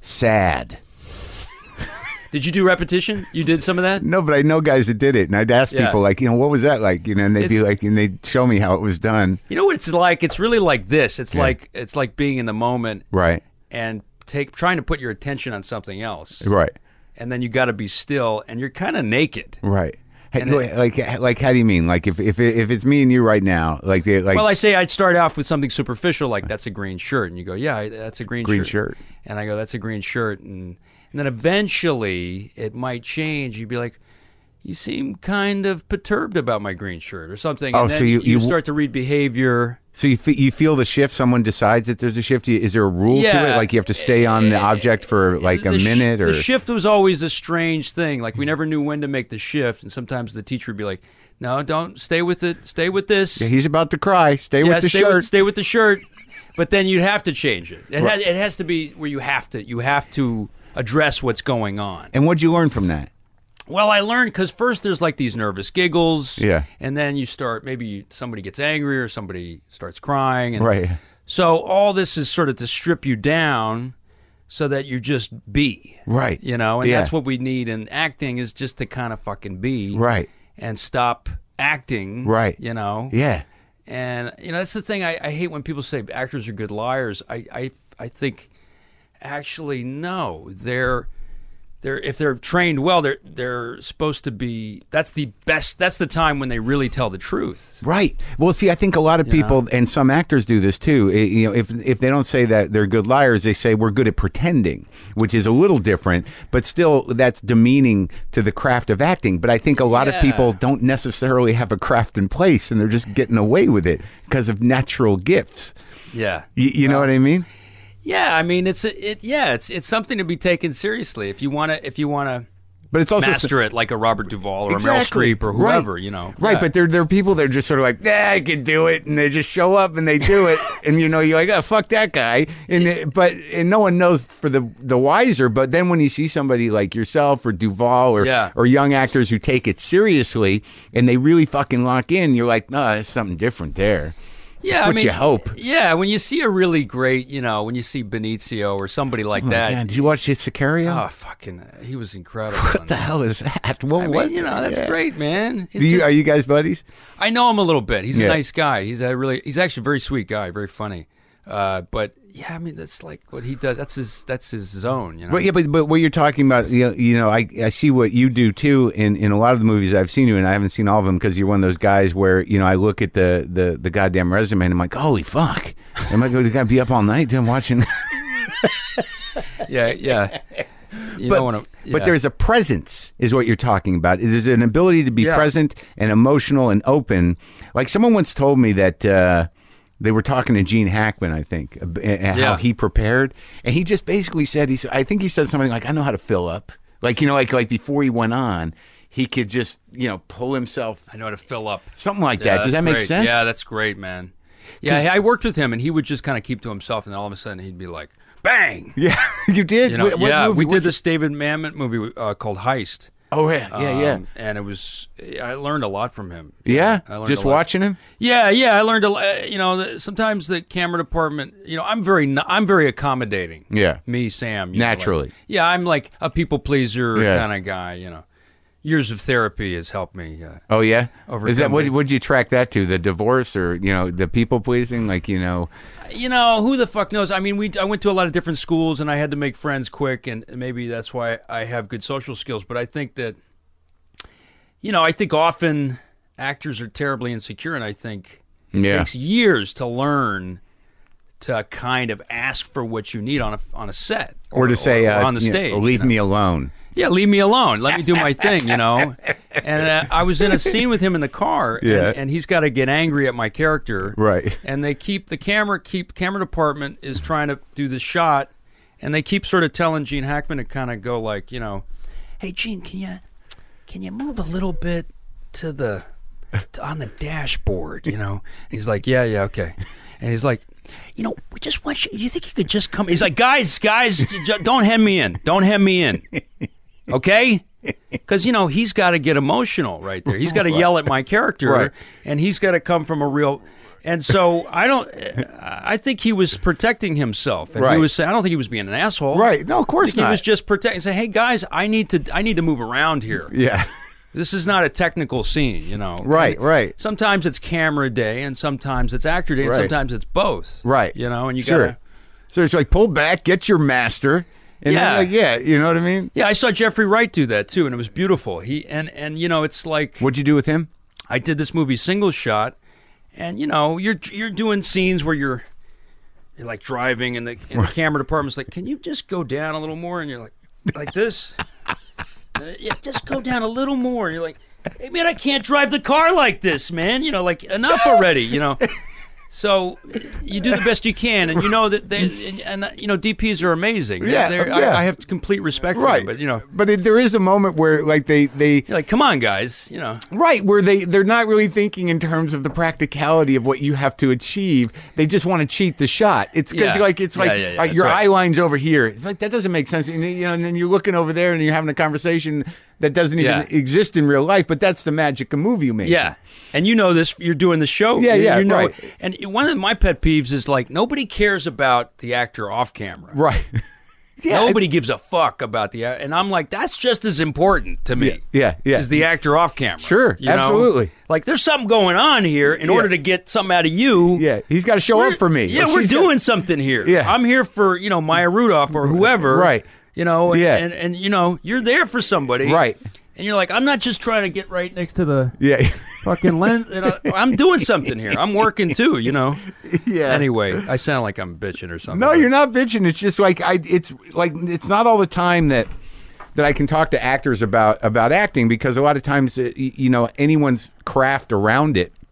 sad. Did you do repetition? You did some of that? No, but I know guys that did it, and I'd ask Yeah. people like, you know, what was that like? You know, and they'd be It's- like, and they'd show me how it was done. You know what it's like? It's really like this. It's Yeah. like it's like being in the moment Right. and take trying to put your attention on something else. Right. And then you got to be still, and you're kind of naked. Right. Hey, And it- like, like, how do you mean? Like, if if it- if it's me and you right now, like, the, like, Well, I say I'd start off with something superficial, like that's a green shirt, and you go, "Yeah, that's a green, Green shirt. shirt. And I go, "That's a green shirt," and and then eventually it might change. You'd be like, "You seem kind of perturbed about my green shirt," or something. Oh, and then so you- you you- start to read behavior. so you fe- you feel the shift? Someone decides that there's a shift. You- Is there a rule to Yeah. it? Like you have to stay on the object for like a The sh- minute, or the shift was always a strange thing. Like we never knew when to make the shift, and sometimes the teacher would be like, "No, don't stay with it. Stay with this. Yeah, he's about to cry. Stay Yeah, with the stay shirt. With, stay with the shirt." But then you'd have to change it. It, has, it has to be where you have to. You have to address what's going on. And what'd you learn from that? Well, I learned because first there's like these nervous giggles. Yeah. And then you start, maybe somebody gets angry or somebody starts crying. And Right. So all this is sort of to strip you down so that you just be. Right. You know, and Yeah. that's what we need in acting is just to kind of fucking be. Right. And stop acting. Right. You know? Yeah. And, you know, that's the thing I, I hate when people say actors are good liars. I, I, I think actually, no. They're. They're, if they're trained well, they're they're supposed to be. That's the best. That's the time when they really tell the truth. Right. Well, see, I think a lot of people and some actors do this too. Eh, you know, if if they don't say that they're good liars, they say we're good at pretending, which is a little different, but still that's demeaning to the craft of acting. But I think a lot of Yeah. people don't necessarily have a craft in place, and they're just getting away with it because of natural gifts. Yeah. You, you know what I mean? Yeah, I mean, it's a, it. Yeah, it's it's something to be taken seriously if you want to if you want to. But it's also master it like a Robert Duvall or exactly. a Meryl Streep or whoever, right. you know. Right, yeah. but there there are people that are just sort of like, yeah, I can do it, and they just show up and they do it, and you know, you're like, oh, fuck that guy, and it, but and no one knows for the the wiser. But then when you see somebody like yourself or Duvall or yeah. or young actors who take it seriously and they really fucking lock in, you're like, no, there's something different there. Yeah, That's I what mean, you hope. Yeah, when you see a really great, you know, when you see Benicio or somebody like Oh, that. man. Did you watch Sicario? Oh, fucking, he was incredible. What the hell is that? What I was mean, you know, that's yeah. great, man. It's Do you just- are you guys buddies? I know him a little bit. He's Yeah. a nice guy. He's a really, he's actually a very sweet guy, very funny. Uh, but yeah, I mean, that's like what he does. That's his, that's his zone, you know. But yeah, but, but what you're talking about, you know, you know, I I see what you do too in, in a lot of the movies I've seen you in. I haven't seen all of them because you're one of those guys where, you know, I look at the the, the goddamn resume and I'm like, holy fuck, am I going to be up all night doing watching? yeah, yeah. You but, don't wanna, but yeah. there's a presence, is what you're talking about. It is an ability to be Yeah. present and emotional and open. Like someone once told me that. Uh, They were talking to Gene Hackman, I think, uh, and how Yeah. he prepared, and he just basically said, "He, I think he said something like, I know how to fill up, like you know, like like before he went on, he could just you know pull himself, I know how to fill up. something like Yeah, that. Does that's that make great. sense? Yeah, that's great, man. Yeah, I worked with him, and he would just kind of keep to himself, and then all of a sudden he'd be like, "Bang!" yeah, you did. You know, What- what yeah, movie we was did it? this David Mamet movie uh, called Heist. Oh yeah, yeah, yeah, Um, and it was, I learned a lot from him. yeah. I learned Just a lot. watching him. Yeah, yeah, I learned a lot. You know, the, sometimes the camera department. You know, I'm very, n- I'm very accommodating. Yeah. Me, Sam. You know, like- Naturally. yeah, I'm like a people pleaser Yeah. kind of guy. You know, years of therapy has helped me. Uh, Oh yeah. Overcome Is that what? it. Would you track that to the divorce or you know the people pleasing? Like you know, you know, who the fuck knows? I mean, we I went to a lot of different schools, and I had to make friends quick, and maybe that's why I have good social skills. But I think that, you know, I think often actors are terribly insecure, and I think it Yeah. takes years to learn to kind of ask for what you need on a on a set or, to say or uh, on the you know, stage. or leave you know? me alone. Yeah, leave me alone. Let me do my thing, you know. And uh, I was in a scene with him in the car, and, Yeah. and he's got to get angry at my character, Right. And they keep the camera keep camera department is trying to do the shot, and they keep sort of telling Gene Hackman to kind of go like, you know, hey Gene, can you can you move a little bit to the to, on the dashboard, you know? And he's like, yeah, yeah, okay. And he's like, you know, we just want you. You think you could just come? He's like, guys, guys, j- don't hem me in. Don't hem me in. Okay? Because, you know, he's got to get emotional right there. He's got to yell at my character, Right. and he's got to come from a real. And so I don't. I think he was protecting himself, and Right. he was. I don't think he was being an asshole. Right. No, of course I think not. He was just protecting. Say, hey guys, I need to. I need to move around here. Yeah. This is not a technical scene, you know. Right, And right. Sometimes it's camera day, and sometimes it's actor day, and Right. sometimes it's both. Right. You know, and you Sure. gotta. So it's like pull back, get your master, and Yeah. then like, yeah, you know what I mean. Yeah, I saw Jeffrey Wright do that too, and it was beautiful. He and and you know, it's like What'd you do with him? I did this movie Single Shot, and you know, you're you're doing scenes where you're you're like driving, and the, and the camera department's like, can you just go down a little more? And you're like, like this. Uh, yeah, just go down a little more. And you're like, hey man, I can't drive the car like this, man. You know, like enough already. You know. So you do the best you can, and you know that they and, and uh, you know D Ps are amazing. They're- Yeah, they're- yeah. I, I have complete respect for Right. them, but you know, But it, there is a moment where like they they you're like, come on, guys, you know. right where they they're not really thinking in terms of the practicality of what you have to achieve. They just want to cheat the shot. It's because Yeah. like it's Yeah, like yeah, yeah, all right, that's your right. eye line's over here. It's like that doesn't make sense. And, you know, and then you're looking over there and you're having a conversation that doesn't even Yeah. exist in real life. But that's the magic of movie making. Yeah, and you know this. You're doing the show. Yeah, you, yeah, you know, right. And one of my pet peeves is like nobody cares about the actor off camera. Right. yeah. Nobody gives a fuck about the, and I'm like, that's just as important to me. Yeah, yeah, yeah. As the actor off camera. Sure, you know? absolutely. Like there's something going on here. In Yeah. order to get something out of you. Yeah, he's got to show we're- up for me. Yeah, Or we're she's doing got- something here. Yeah. I'm here for you know Maya Rudolph or whoever. Right. You know. And, Yeah. And and you know you're there for somebody. Right. And you're like, I'm not just trying to get right next to the Yeah. fucking lens. You know, I'm doing something here. I'm working too. You know. yeah. Anyway, I sound like I'm bitching or something. No, you're not bitching. It's just like I. It's like it's not all the time that that I can talk to actors about about acting because a lot of times uh, y- you know anyone's craft around it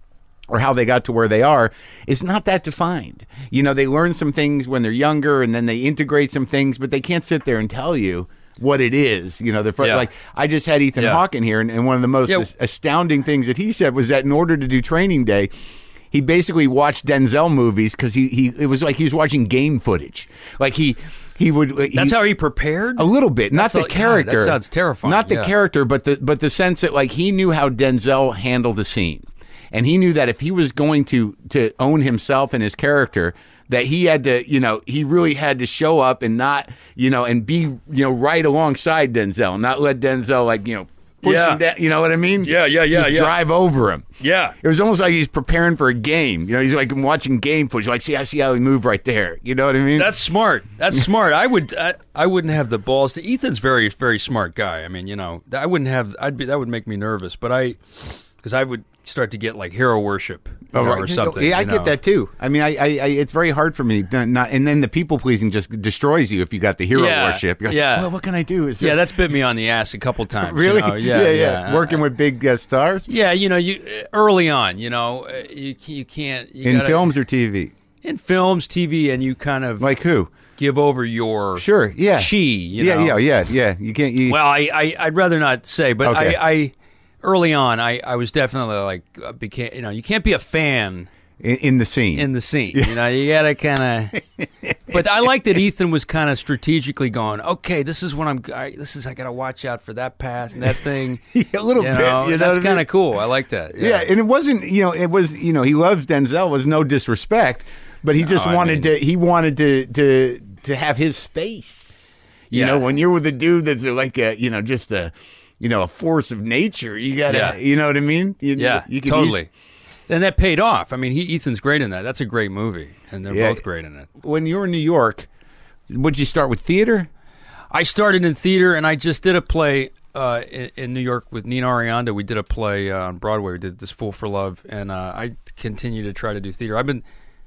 or how they got to where they are, is not that defined. You know, they learn some things when they're younger, and then they integrate some things, but they can't sit there and tell you what it is. You know, they're Yeah. like, I just had Ethan Yeah. Hawke in here, and, and one of the most Yeah. as- astounding things that he said was that in order to do Training Day, he basically watched Denzel movies because he, he it was like he was watching game footage. Like he he would he, That's how he prepared? a little bit, not That's the a- God, that character. sounds terrifying, Not the yeah. character, but the but the sense that like he knew how Denzel handled the scene, and he knew that if he was going to to own himself and his character, that he had to, you know, he really had to show up and not, you know, and be, you know, right alongside Denzel, not let Denzel like, you know, push Yeah. him down. You know what I mean? Yeah, yeah, yeah, Just yeah. drive over him. Yeah. It was almost like he's preparing for a game. You know, he's like watching game footage. Like, see, I see how he moved right there. You know what I mean? That's smart. That's smart. I would. I, I wouldn't have the balls to. Ethan's very, very smart guy. I mean, you know, I wouldn't have. I'd be. That would make me nervous. But I, because I would start to get like hero worship you Oh, know, right. or something. Yeah, I you get know. that too. I mean, I, I, I, it's very hard for me. To not, and then the people pleasing just destroys you if you got the hero Yeah, worship. You're like, yeah. well, what can I do? Is Yeah, there- that's bit me on the ass a couple times. you really, know? Yeah, yeah, Working with big uh, stars Yeah, you know, you early on, you know, uh, you you can't you in gotta- films or T V. in films, T V, and you kind of Like who? give over your Sure. Yeah. chi. You yeah. know? Yeah. Yeah. Yeah. You can't. You, Well, I, I I'd rather not say, but Okay. I, I early on, I, I was definitely like uh, became you know you can't be a fan in, in the scene. in the scene. You know, you gotta kind of. But I like that Ethan was kind of strategically going. Okay, this is what I'm. I, this is I gotta watch out for that pass and that thing. Yeah, a little You bit. know, you know that's what I kind mean? of cool. I like that. Yeah, and it wasn't, you know, it was, you know, he loves Denzel. Was no disrespect, but he just I wanted mean- to. He wanted to to to have his space. You Yeah. know, when you're with a dude that's like a, you know, just a, you know, a force of nature. You gotta, Yeah. you know what I mean? You, Yeah, you could totally. use- And that paid off. I mean, he, Ethan's great in that. That's a great movie, and they're Yeah. both great in it. when you were in New York, would you start with theater? I started in theater, and I just did a play uh, in, in New York with Nina Arianda. We did a play uh, on Broadway. We did this Fool for Love, and uh, I continue to try to do theater. I've been,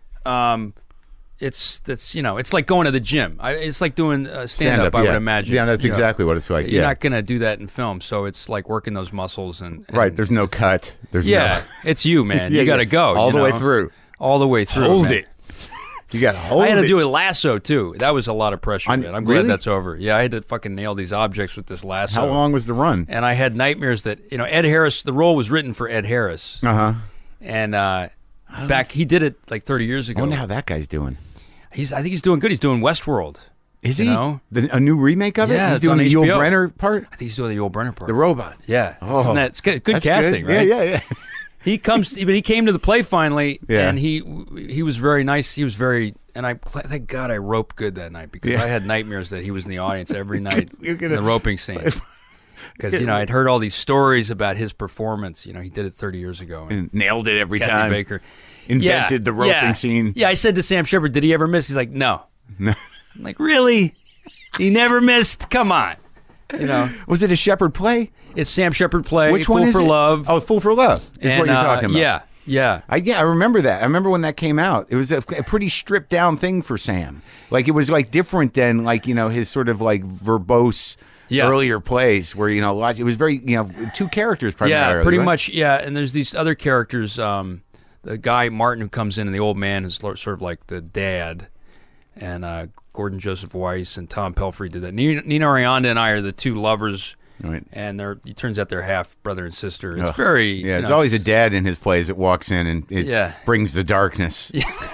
um, it's that's you know, it's like going to the gym. I, it's like doing uh, stand up. I yeah. would imagine. Yeah, that's You know, exactly what it's like. You're yeah, not gonna do that in film, so it's like working those muscles and, and right. There's no cut. There's yeah, no, it's you, man. Yeah, you got to yeah. go all you the way know? through. all the way through. Hold man. it. You got to hold it. I had to do a lasso too. That was a lot of pressure, On- man. I'm really? glad that's over. Yeah, I had to fucking nail these objects with this lasso. How long was the run? And I had nightmares that you know Ed Harris. The role was written for Ed Harris, Uh huh. and uh, back he did it like thirty years I ago. wonder how that guy's doing. He's I think he's doing good. He's doing Westworld. Is You he? know? The, a new remake of it? Yeah, He's it's doing on the H Yul B O. Brenner part? I think he's doing the old Brenner part. The robot. yeah, Oh. Isn't that- it's good, good That's casting, good. right? Yeah, yeah, yeah. He comes, but he came to the play finally, Yeah. and he he was very nice. He was very, and I thank God I roped good that night because Yeah. I had nightmares that he was in the audience every night You're in gonna- the roping scene. Because you know I'd heard all these stories about his performance. You know he did it thirty years ago. And And nailed it every Kathy time. Baker Invented Yeah, the roping yeah. scene. Yeah, I said to Sam Shepard, "Did he ever miss?" He's like, "No." No. I'm like, really? He never missed? Come on. You know, Was it a Shepherd play? it's Sam Shepard play. Which Fool one is for it? Love. Oh, Fool for Love is and, what you're uh, talking about. Yeah, yeah. I, yeah, I remember that. I remember when that came out. It was a, a pretty stripped down thing for Sam. Like it was like different than like you know his sort of like verbose Yeah. earlier plays where you know a lot. It was very you know two characters primarily. Yeah, pretty right? much. Yeah, and there's these other characters. Um, the guy Martin who comes in, and the old man is lo- sort of like the dad, and uh, Gordon Joseph Weiss and Tom Pelfrey did that. Nina, Nina Arianda and I are the two lovers, Right. and they're. It turns out they're half brother and sister. It's Ugh. very Yeah, you there's know, always a dad in his plays that walks in and it Yeah. brings the darkness.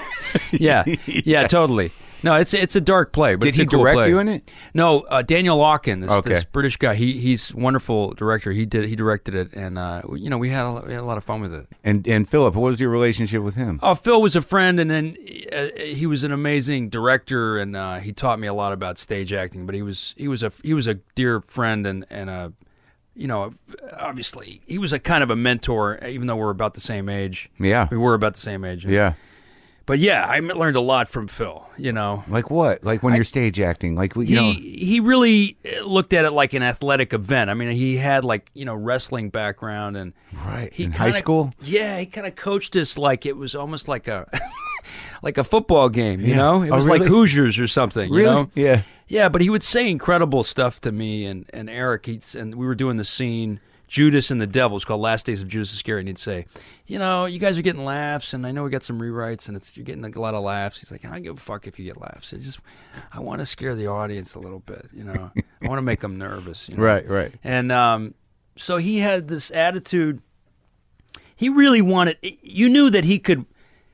yeah, yeah, totally. No, it's it's a dark play, but Did it's he a cool direct play. you in it? No, uh, Daniel Larkin, this, Okay. this British guy. He he's a wonderful director. He did he directed it, and uh, you know we had, a, we had a lot of fun with it. And and Philip, what was your relationship with him? Oh, Phil was a friend, and then uh, he was an amazing director, and uh, he taught me a lot about stage acting. But he was he was a he was a dear friend, and and a you know obviously he was a kind of a mentor, even though we're about the same age. Yeah. We were about the same age. Yeah. But yeah, I learned a lot from Phil. You know. Like what? Like when you're stage acting? Like you he know? he really looked at it like an athletic event. I mean, he had like you know wrestling background and Right. he In kinda- high school? Yeah, he kind of coached us like it was almost like a like a football game. You Yeah. know, it Oh, was really? like Hoosiers or something. Really? You know? Yeah. Yeah, but he would say incredible stuff to me and and Eric. He's and we were doing the scene. Judas and the Devil. It's called Last Days of Judas Iscariot. And he'd say, you know, you guys are getting laughs, and I know we got some rewrites, and it's you're getting a lot of laughs. He's like, I don't give a fuck if you get laughs. I just, I want to scare the audience a little bit, you know. I want to make them nervous. You know? Right, right. And um, so he had this attitude. He really wanted, you knew that he could,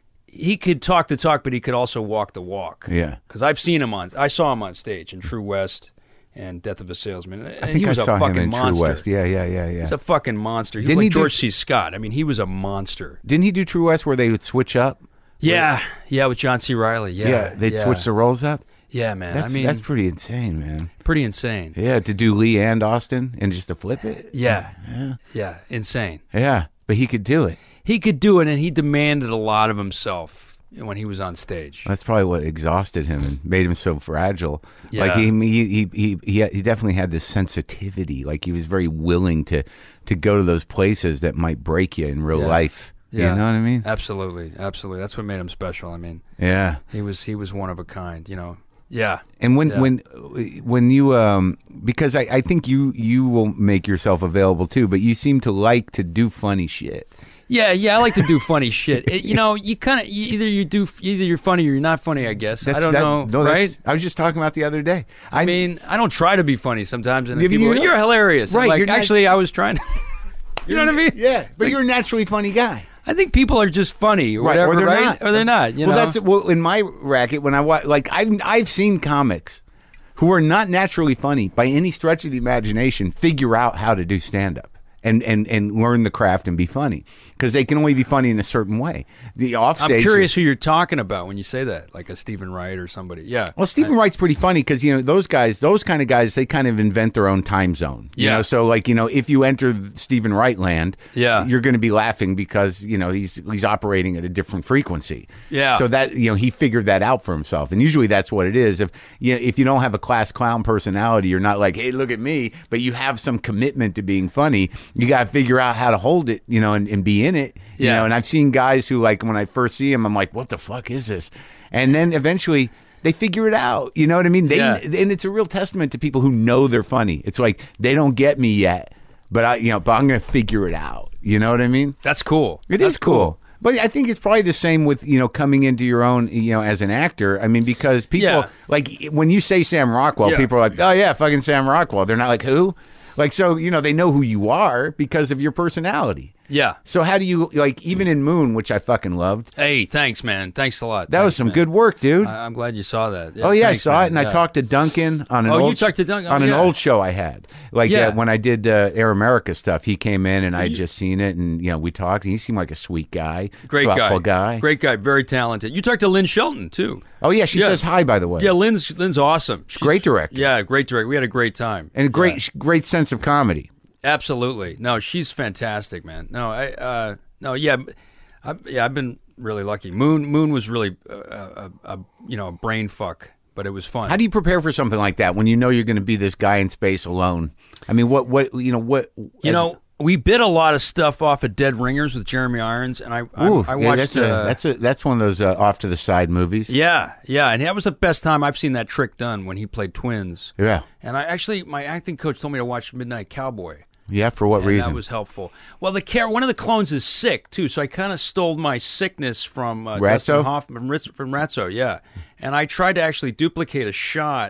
he could talk the talk, but he could also walk the walk. Yeah. Because I've seen him on, I saw him on stage in True West and Death of a Salesman. And I think he was I saw a fucking him in monster. True West. Yeah, yeah, yeah, yeah. He's a fucking monster. He Didn't was he like do- George C. Scott. I mean, he was a monster. Didn't he do True West where they would switch up? Yeah, yeah, with John C. Reilly. Yeah, Yeah, they'd yeah. switch the roles up. Yeah, man. That's I mean, that's pretty insane, man. pretty insane. Yeah, to do Lee and Austin and just to flip it. Yeah, Yeah. yeah, insane. Yeah, but he could do it. He could do it, and he demanded a lot of himself when he was on stage. That's probably what exhausted him and made him so fragile. Yeah. Like he, he he he he he definitely had this sensitivity. Like he was very willing to to go to those places that might break you in real Yeah. life. Yeah. You know what I mean? Absolutely, absolutely. That's what made him special. I mean, Yeah. he was he was one of a kind. You know. Yeah. And when Yeah. when when you um because I, I think you you will make yourself available too, but you seem to like to do funny shit. Yeah, yeah. I like to do funny shit. It, you know, you kind of either you do either you're funny or you're not funny. I guess I don't that- know. no, that's- right? I was just talking about the other day. I mean, I don't try to be funny sometimes, and Yeah, people you are, know- you're hilarious. I'm Right, like, you're not- actually, I was trying to. You know what I mean? Yeah, but you're a naturally funny guy. I think people are just funny, or Right, whatever, or they're right? not. Or they're not. You well, know? that's well in my racket when I watch. Like I've I've seen comics who are not naturally funny by any stretch of the imagination figure out how to do stand up and and and learn the craft and be funny because they can only be funny in a certain way. The offstage. I'm curious who you're talking about when you say that, like a Stephen Wright or somebody. Yeah. Well, Stephen Wright's pretty funny because you know those guys, those kind of guys, they kind of invent their own time zone. You Yeah. know, so like you know, if you enter Stephen Wright land, Yeah. you're going to be laughing because you know he's he's operating at a different frequency. Yeah. So that you know he figured that out for himself, and usually that's what it is. If you know, if you don't have a class clown personality, you're not like, hey, look at me, but you have some commitment to being funny. You got to figure out how to hold it, you know, and, and be in it. You Yeah. know, and I've seen guys who like when I first see them, I'm like, what the fuck is this? And then eventually they figure it out. You know what I mean? They Yeah. and it's a real testament to people who know they're funny. It's like they don't get me yet, but I you know, but I'm gonna figure it out. You know what I mean? That's cool. It That's is cool. But I think it's probably the same with, you know, coming into your own, you know, as an actor. I mean, because people, Yeah. like, when you say Sam Rockwell, Yeah. people are like, oh, yeah, fucking Sam Rockwell. They're not like, who? Like, so, you know, they know who you are because of your personality. Yeah. So how do you, like, even in Moon, which I fucking loved, Hey, thanks, man. Thanks a lot. that was Thanks, some man. good work, dude. I- I'm glad you saw that. Oh yeah, thanks, I saw man. it, and I Yeah. talked to Duncan on an Oh, you old talked to Duncan? on Oh, an yeah. old show I had. Like Yeah. uh, when I did uh, Air America stuff, he came in and I just seen it, and you know we talked. And he seemed like a sweet guy, Great thoughtful guy. guy. Great guy. Very talented. You talked to Lynn Shelton too. Oh yeah, she Yeah. says hi by the way. Yeah, Lynn's Lynn's awesome. She's, Great director. Yeah, great director. We had a great time. and a great great sense of comedy. Absolutely. No, she's fantastic, man. No, I uh no, yeah. I, yeah, I've been really lucky. Moon Moon was really a, a, a you know, a brain fuck, but it was fun. How do you prepare for something like that when you know you're going to be this guy in space alone? I mean, what what you know what You as- know, we bit a lot of stuff off of Dead Ringers with Jeremy Irons, and I I, Ooh, I yeah, watched. that's a uh, that's a that's one of those uh, off to the side movies. yeah, yeah, and that was the best time I've seen that trick done when he played twins. Yeah, And I actually, my acting coach told me to watch Midnight Cowboy. yeah. For what And reason? that was helpful. Well, the care one of the clones is sick too, so I kind of stole my sickness from uh, Ratso? Dustin Hoffman from, Ritz, from Ratso, yeah. And I tried to actually duplicate a shot,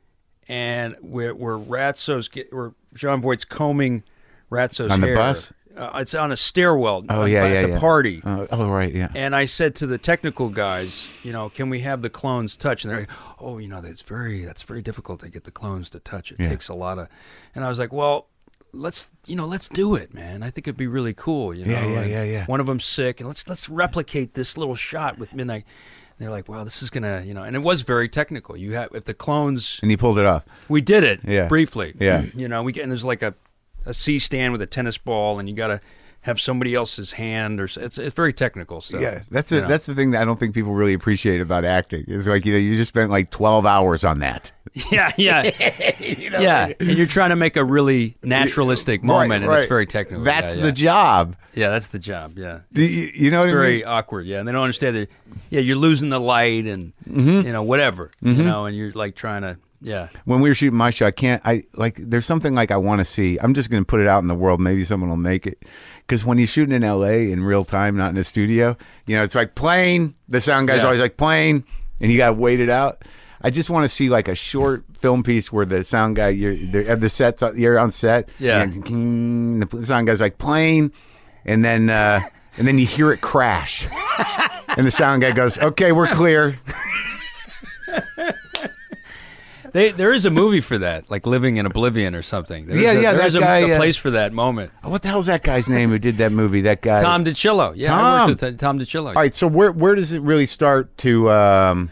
and where where Ratso's get, where John Voight's combing Ratso's On the hair. bus? Uh, it's on a stairwell. Oh, uh, yeah, at yeah, the yeah. party. Oh, oh right, yeah. And I said to the technical guys, you know, can we have the clones touch? And they're like, oh, you know, that's very that's very difficult to get the clones to touch. It Yeah. takes a lot of. And I was like, well, let's you know, let's do it, man. I think it'd be really cool. You know, Yeah, yeah, And yeah, yeah. One of them's sick, and let's let's replicate this little shot with Midnight. And they're like, wow, this is gonna, you know, and it was very technical. You have if the clones, And you pulled it off. we did it, Yeah. briefly, Yeah. You know, we get and there's like a a C stand with a tennis ball, and you got to have somebody else's hand, or s- it's it's very technical stuff. Yeah, that's you a, know. that's the thing that I don't think people really appreciate about acting. Is like you know you just spent like twelve hours on that. Yeah, yeah, yeah. And you're trying to make a really naturalistic moment, Right, and right. it's very technical. That's yeah, the yeah. job. Yeah, that's the job. Yeah, Do you, you know what I very mean? awkward. Yeah, and they don't understand that. Yeah, you're losing the light, and Mm-hmm. you know whatever. You know, and you're like trying to Yeah. When we were shooting my show, I can't. I like. There's something like I want to see. I'm just going to put it out in the world. Maybe someone will make it. Because when you're shooting in L A in real time, not in a studio, you know, it's like playing. The sound guy's Yeah. always like playing, and you got to wait it out. I just want to see like a short film piece where the sound guy, you're the, the sets, you're on set. Yeah. And the sound guy's like playing, and then uh, and then you hear it crash, and the sound guy goes, "Okay, we're clear." They, there is a movie for that, like Living in Oblivion or something. There's Yeah, a, yeah, There's that a, guy, a uh, place for that moment. What the hell's that guy's name who did that movie? That guy, Tom DiCillo. Yeah, I Tom. worked with uh, Tom DiCillo. All right, so where where does it really start to um,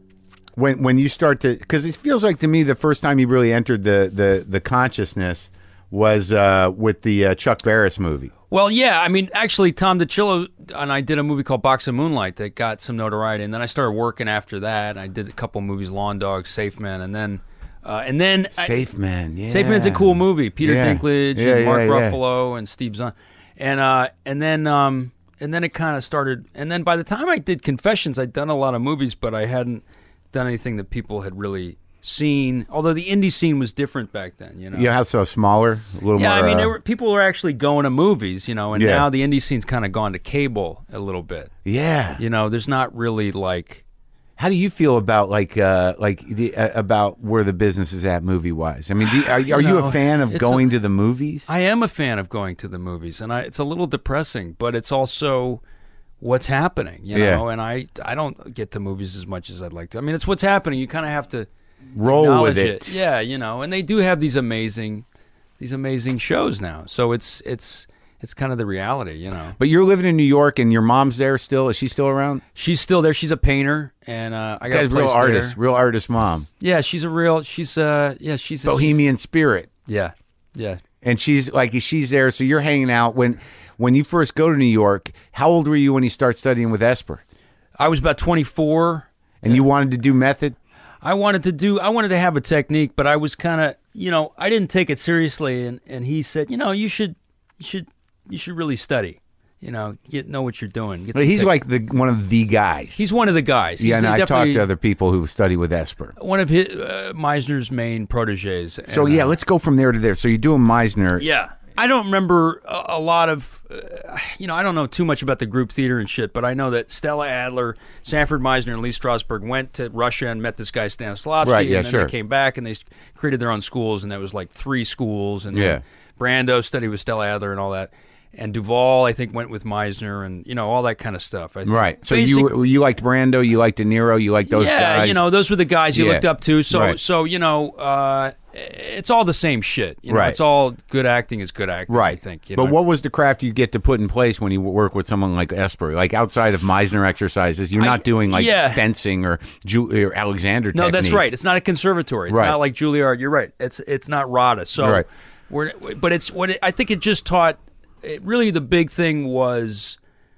when when you start to, because it feels like to me the first time you really entered the the the consciousness was uh, with the uh, Chuck Barris movie. Well, yeah, I mean, actually, Tom DiCillo and I did a movie called Box of Moonlight that got some notoriety, and then I started working after that. I did a couple movies, Lawn Dogs, Safe Men, and then, uh, and then I- Safe Man, yeah. Safe Man's a cool movie. Peter Yeah. Dinklage, Yeah, and Mark yeah, yeah. Ruffalo, and Steve Zahn, and uh, and then um, and then it kind of started. And then by the time I did Confessions, I'd done a lot of movies, but I hadn't done anything that people had really seen. Although the indie scene was different back then, you know. Yeah, how so smaller, a little Yeah, more. I mean, uh, there were, people were actually going to movies, you know, and Yeah. now the indie scene's kind of gone to cable a little bit. yeah. You know, there's not really like. How do you feel about like uh, like the, uh, about where the business is at movie wise? I mean, do, are, are you, know, a fan of it's going a- to the movies? I am a fan of going to the movies, and I, it's a little depressing, but it's also what's happening, you Yeah. know. And I, I don't get to movies as much as I'd like to. I mean, it's what's happening. You kind of have to Roll acknowledge with it. Yeah, you know. And they do have these amazing, these amazing shows now. So it's it's it's kind of the reality, you know. But you're living in New York, and your mom's there still. Is she still around? She's still there. She's a painter, and uh, I got Guy's a place real artist, there. real artist mom. Yeah, she's a real. She's uh, yeah, she's Bohemian spirit. She's, yeah, yeah. And she's like, she's there. So you're hanging out when, when you first go to New York. How old were you when you start studying with Esper? I was about twenty-four. And you wanted to do method? I wanted to do. I wanted to have a technique, but I was kind of, you know, I didn't take it seriously. And, and he said, you know, you should, you should, you should really study. You know, get know what you're doing. Get But some he's tech- like the one of the guys. he's one of the guys. He's yeah, and I've talked definitely to other people who study with Esper. one of his uh, Meisner's main proteges. So And, yeah, uh, let's go from there to there. So you're doing Meisner. Yeah. I don't remember a, a lot of, uh, you know, I don't know too much about the group theater and shit, but I know that Stella Adler, Sanford Meisner, and Lee Strasberg went to Russia and met this guy Stanislavski, Right, yeah, and then sure. they came back and they s- created their own schools, and there was like three schools, and then Yeah. Brando studied with Stella Adler and all that. And Duvall, I think, went with Meisner, and you know all that kind of stuff. I think. Right. So Basic- you you liked Brando, you liked De Niro, you liked those yeah, guys. you know, those were the guys you Yeah. looked up to. So, Right. so you know, uh, it's all the same shit. You know, Right. it's all good acting is good acting. Right. I think. You but know? what was the craft you get to put in place when you work with someone like Esper? Like outside of Meisner exercises, you're I- not doing like yeah. fencing or, Ju- or Alexander No, that's technique. right. It's not a conservatory. It's Right. not like Juilliard. You're right. It's it's not RADA. So, Right. we're but it's what it, I think it just taught. It, really, the big thing was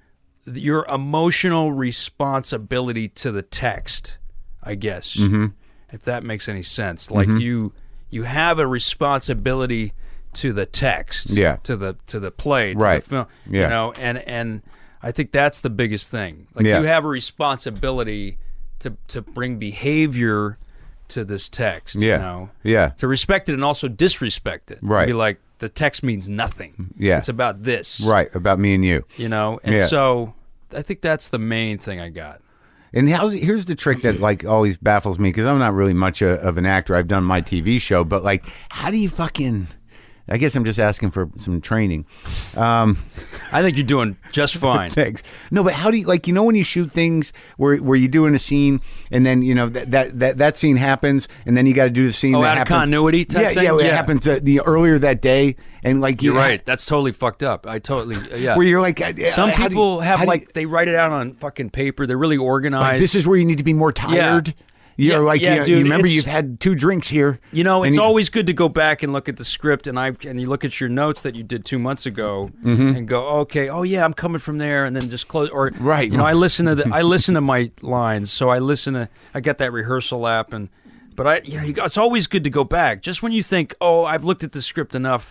your emotional responsibility to the text. I guess, mm-hmm. if that makes any sense. Like Mm-hmm. you you have a responsibility to the text. Yeah. To the to the play. To Right. The film. Yeah. You know, and and I think that's the biggest thing. Like Yeah. you have a responsibility to to bring behavior to this text. Yeah. You know, Yeah. to respect it and also disrespect it. Right. Be like the text means nothing. Yeah. It's about this. Right. About me and you. You know, and Yeah. so I think that's the main thing I got. And how's, here's the trick that like always baffles me because I'm not really much a, of an actor. I've done my T V show, but like, how do you fucking? I guess I'm just asking for some training. Um, I think you're doing just fine. Thanks. No, but how do you like? You know, when you shoot things where where you doing a scene and then you know that that that, that scene happens and then you got to do the scene. Oh, that out of happens. continuity type yeah, thing? Yeah, it Yeah. happens uh, the earlier that day and like you You're right. That's totally fucked up. I totally uh, yeah. Where you're like, uh, Some how do you- people have how do you- like they write it out on fucking paper. They're really organized. like, this is where you need to be more tired. You're Yeah, like, yeah, you, know, dude, you remember it's- you've had two drinks here. You know, and it's you- always good to go back and look at the script, and I and you look at your notes that you did two months ago, and go, okay, oh yeah, I'm coming from there, and then just close. Or Right. you know, I listen to the I listen to my lines, so I listen to I got that rehearsal app, and but I you know, you, it's always good to go back. Just when you think, oh, I've looked at the script enough,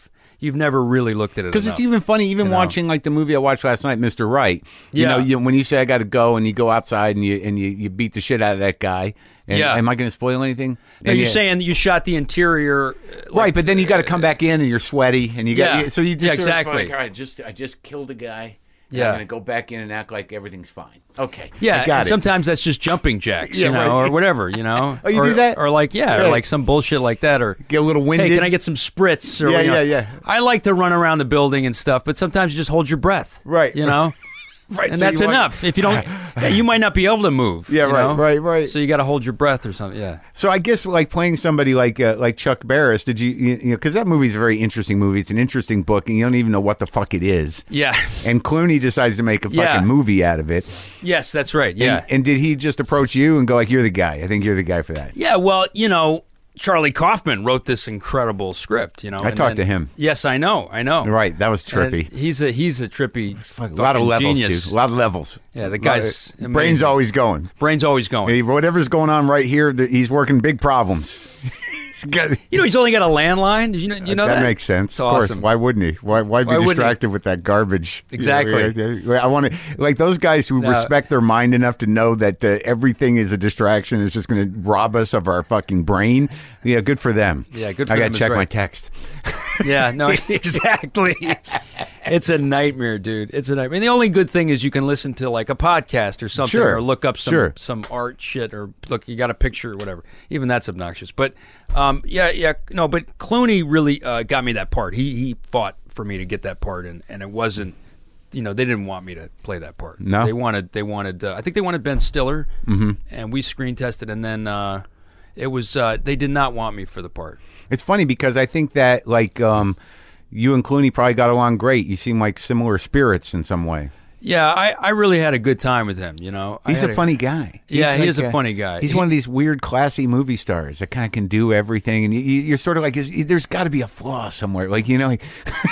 you've never really looked at it Because enough. it's even funny, even you know? watching like the movie I watched last night, Mister Right. You Yeah. know, you, when you say I got to go, and you go outside and you and you, you beat the shit out of that guy. And, Yeah. Am I going to spoil anything? No, And you're you- saying that you shot the interior, uh, like, right, but then you got to come back in and you're sweaty and you got Yeah. so you just Yeah, sort of exactly. like, all right, just I just killed a guy. and Yeah. I'm going to go back in and act like everything's fine. Okay. Yeah, I got and it. sometimes that's just jumping jacks, Yeah, you know, right. or whatever, you know. Oh, you or, do that? Or like, yeah, Right. or like some bullshit like that, or Get a little winded. hey, can I get some spritz? Or, Yeah, you know, yeah, yeah. I like to run around the building and stuff, but sometimes you just hold your breath, Right. You know, Right, and so that's you want- enough. If you don't, yeah, you might not be able to move. Yeah, you right, know? right, right. So you got to hold your breath or something. Yeah. So I guess like playing somebody like uh, like Chuck Barris, did you you know because that movie's a very interesting movie. It's an interesting book, and you don't even know what the fuck it is. Yeah. And Clooney decides to make a fucking Yeah. movie out of it. Yes, that's right. Yeah. And, and did he just approach you and go like, "You're the guy. I think you're the guy for that." Yeah, well, you know, Charlie Kaufman wrote this incredible script. You know, I and talked then- to him. Yes, I know, I know. Right, that was And trippy. he's a he's a trippy, A lot of fucking levels, genius. dude. A lot of levels. Yeah, the Lot guy's of- amazing. brain's always going. Brain's always going. Hey, whatever's going on right here, th- he's working big problems. He's got- You know, he's only got a landline. Did you know? You know that, that makes sense. It's Of course. awesome. Why wouldn't he? Why, why be Why wouldn't he? distracted with that garbage? Exactly. Yeah, yeah, yeah. I want to like those guys who No. respect their mind enough to know that uh, everything is a distraction. Is just going to rob us of our fucking brain. Yeah, good for them. Yeah, good for I them gotta is check my right. text. Yeah, no, exactly. It's a nightmare, dude. It's a nightmare. And the only good thing is you can listen to like a podcast or something, Sure. or look up some Sure. some art shit, or look, you got a picture or whatever. Even that's obnoxious. But um, yeah, yeah, no. But Clooney really uh, got me that part. He he fought for me to get that part, and and it wasn't. You know, they didn't want me to play that part. No? they wanted they wanted. Uh, I think they wanted Ben Stiller, mm-hmm. and we screen tested, and then uh, it was uh, they did not want me for the part. It's funny because I think that like um, you and Clooney probably got along great. You seem like similar spirits in some way. Yeah, I, I really had a good time with him. You know, I He's had a funny guy. He's Yeah, he like is a funny guy. He's He- one of these weird, classy movie stars that kind of can do everything, and you, you- you're sort of like, is, there's got to be a flaw somewhere. Like you know, like,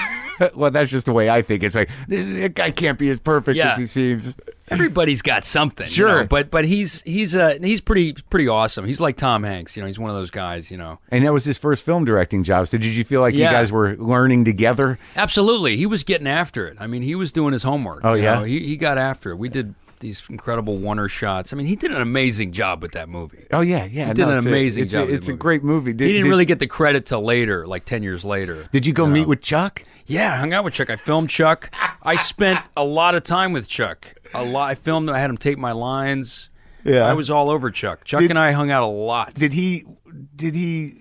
well, that's just the way I think. It's like this, that guy can't be as perfect Yeah. as he seems. Everybody's got something, you Sure. know, but but he's he's uh he's pretty pretty awesome. He's like Tom Hanks, you know. He's one of those guys, you know. And that was his first film directing job. So did you feel like you Yeah. guys were learning together? Absolutely, he was getting after it. I mean, he was doing his homework. Oh, you yeah? know. he he got after it. We did these incredible Warner shots. I mean, he did an amazing job with that movie. Oh yeah, yeah. He did an it's a- amazing it's job A, with it's the a movie. great movie. Did, he didn't did- really get the credit till later, like ten years later. Did you go know. meet with Chuck? Yeah, I hung out with Chuck. I filmed Chuck. I spent a lot of time with Chuck. A lot. I filmed him. I had him tape my lines. Yeah. I was all over Chuck. Chuck Did- and I hung out a lot. Did he? Did he?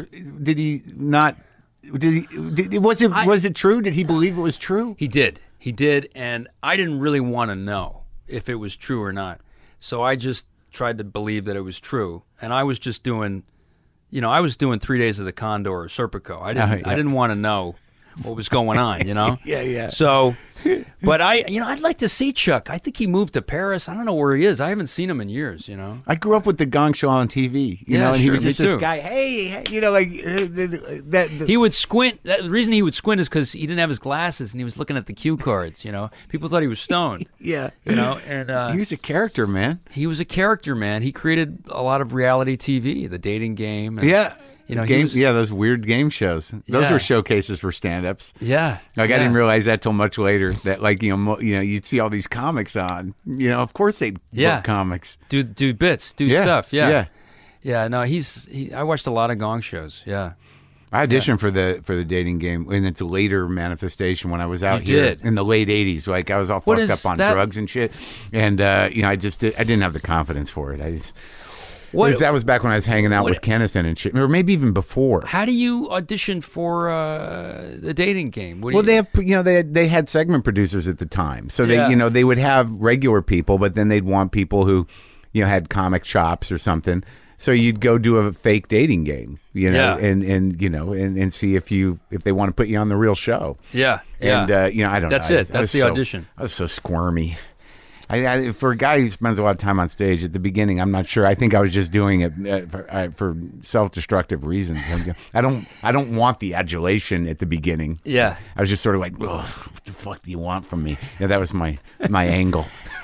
Did he not? Did he? Did, was it? Was it true? Did he believe it was true? He did. He did, and I didn't really want to know if it was true or not. So I just tried to believe that it was true, and I was just doing, you know, I was doing Three Days of the Condor or Serpico. I didn't. Uh, yeah. I didn't want to know what was going on. You know. Yeah, yeah. So, but I, you know, I'd like to see Chuck. I think he moved to Paris. I don't know where he is. I haven't seen him in years. You know. I grew up with the Gong Show on T V, you Yeah, know, and he sure, was me just this too. guy. Hey, hey, you know, like uh, that. that He would squint. That, the reason he would squint is because he didn't have his glasses and he was looking at the cue cards. You know, people thought he was stoned. yeah, You know, and uh, he was a character, man. he was a character, man. He created a lot of reality T V, the dating game. And, Yeah, You know, he games. was- Yeah, those weird game shows. Those Yeah. were showcases for stand-ups. Yeah. Like yeah. I didn't realize that till much later. That like you know, mo- you know, you'd see all these comics on. You know, of course they Yeah. book comics. do do bits, do Yeah, stuff. Yeah. yeah. Yeah, no, he's he, I watched a lot of Gong shows. Yeah. I auditioned for the for the dating game in its later manifestation when I was out You here did? in the late eighties. Like I was all What fucked is up on that- drugs and shit, and uh, you know I just did, I didn't have the confidence for it. I just What, was- that was back when I was hanging out what- with Kennison and shit, or maybe even before. how do you audition for uh, the dating game? What do Well, you, they have you know they had, they had segment producers at the time, so they Yeah. you know they would have regular people, but then they'd want people who you know had comic chops or something. So you'd go do a fake dating game, you know, Yeah. and, and you know and, and see if you if they want to put you on the real show. Yeah. Yeah. And uh, you know, I don't That's know. I it. was- I That's was the so- audition. I was so squirmy. I, I, for a guy who spends a lot of time on stage at the beginning, I'm not sure. I think I was just doing it uh, for, uh, for self-destructive reasons. I don't. I don't want the adulation at the beginning. Yeah. I was just sort of like, "Ugh, what the fuck do you want from me? Yeah, that was my my angle.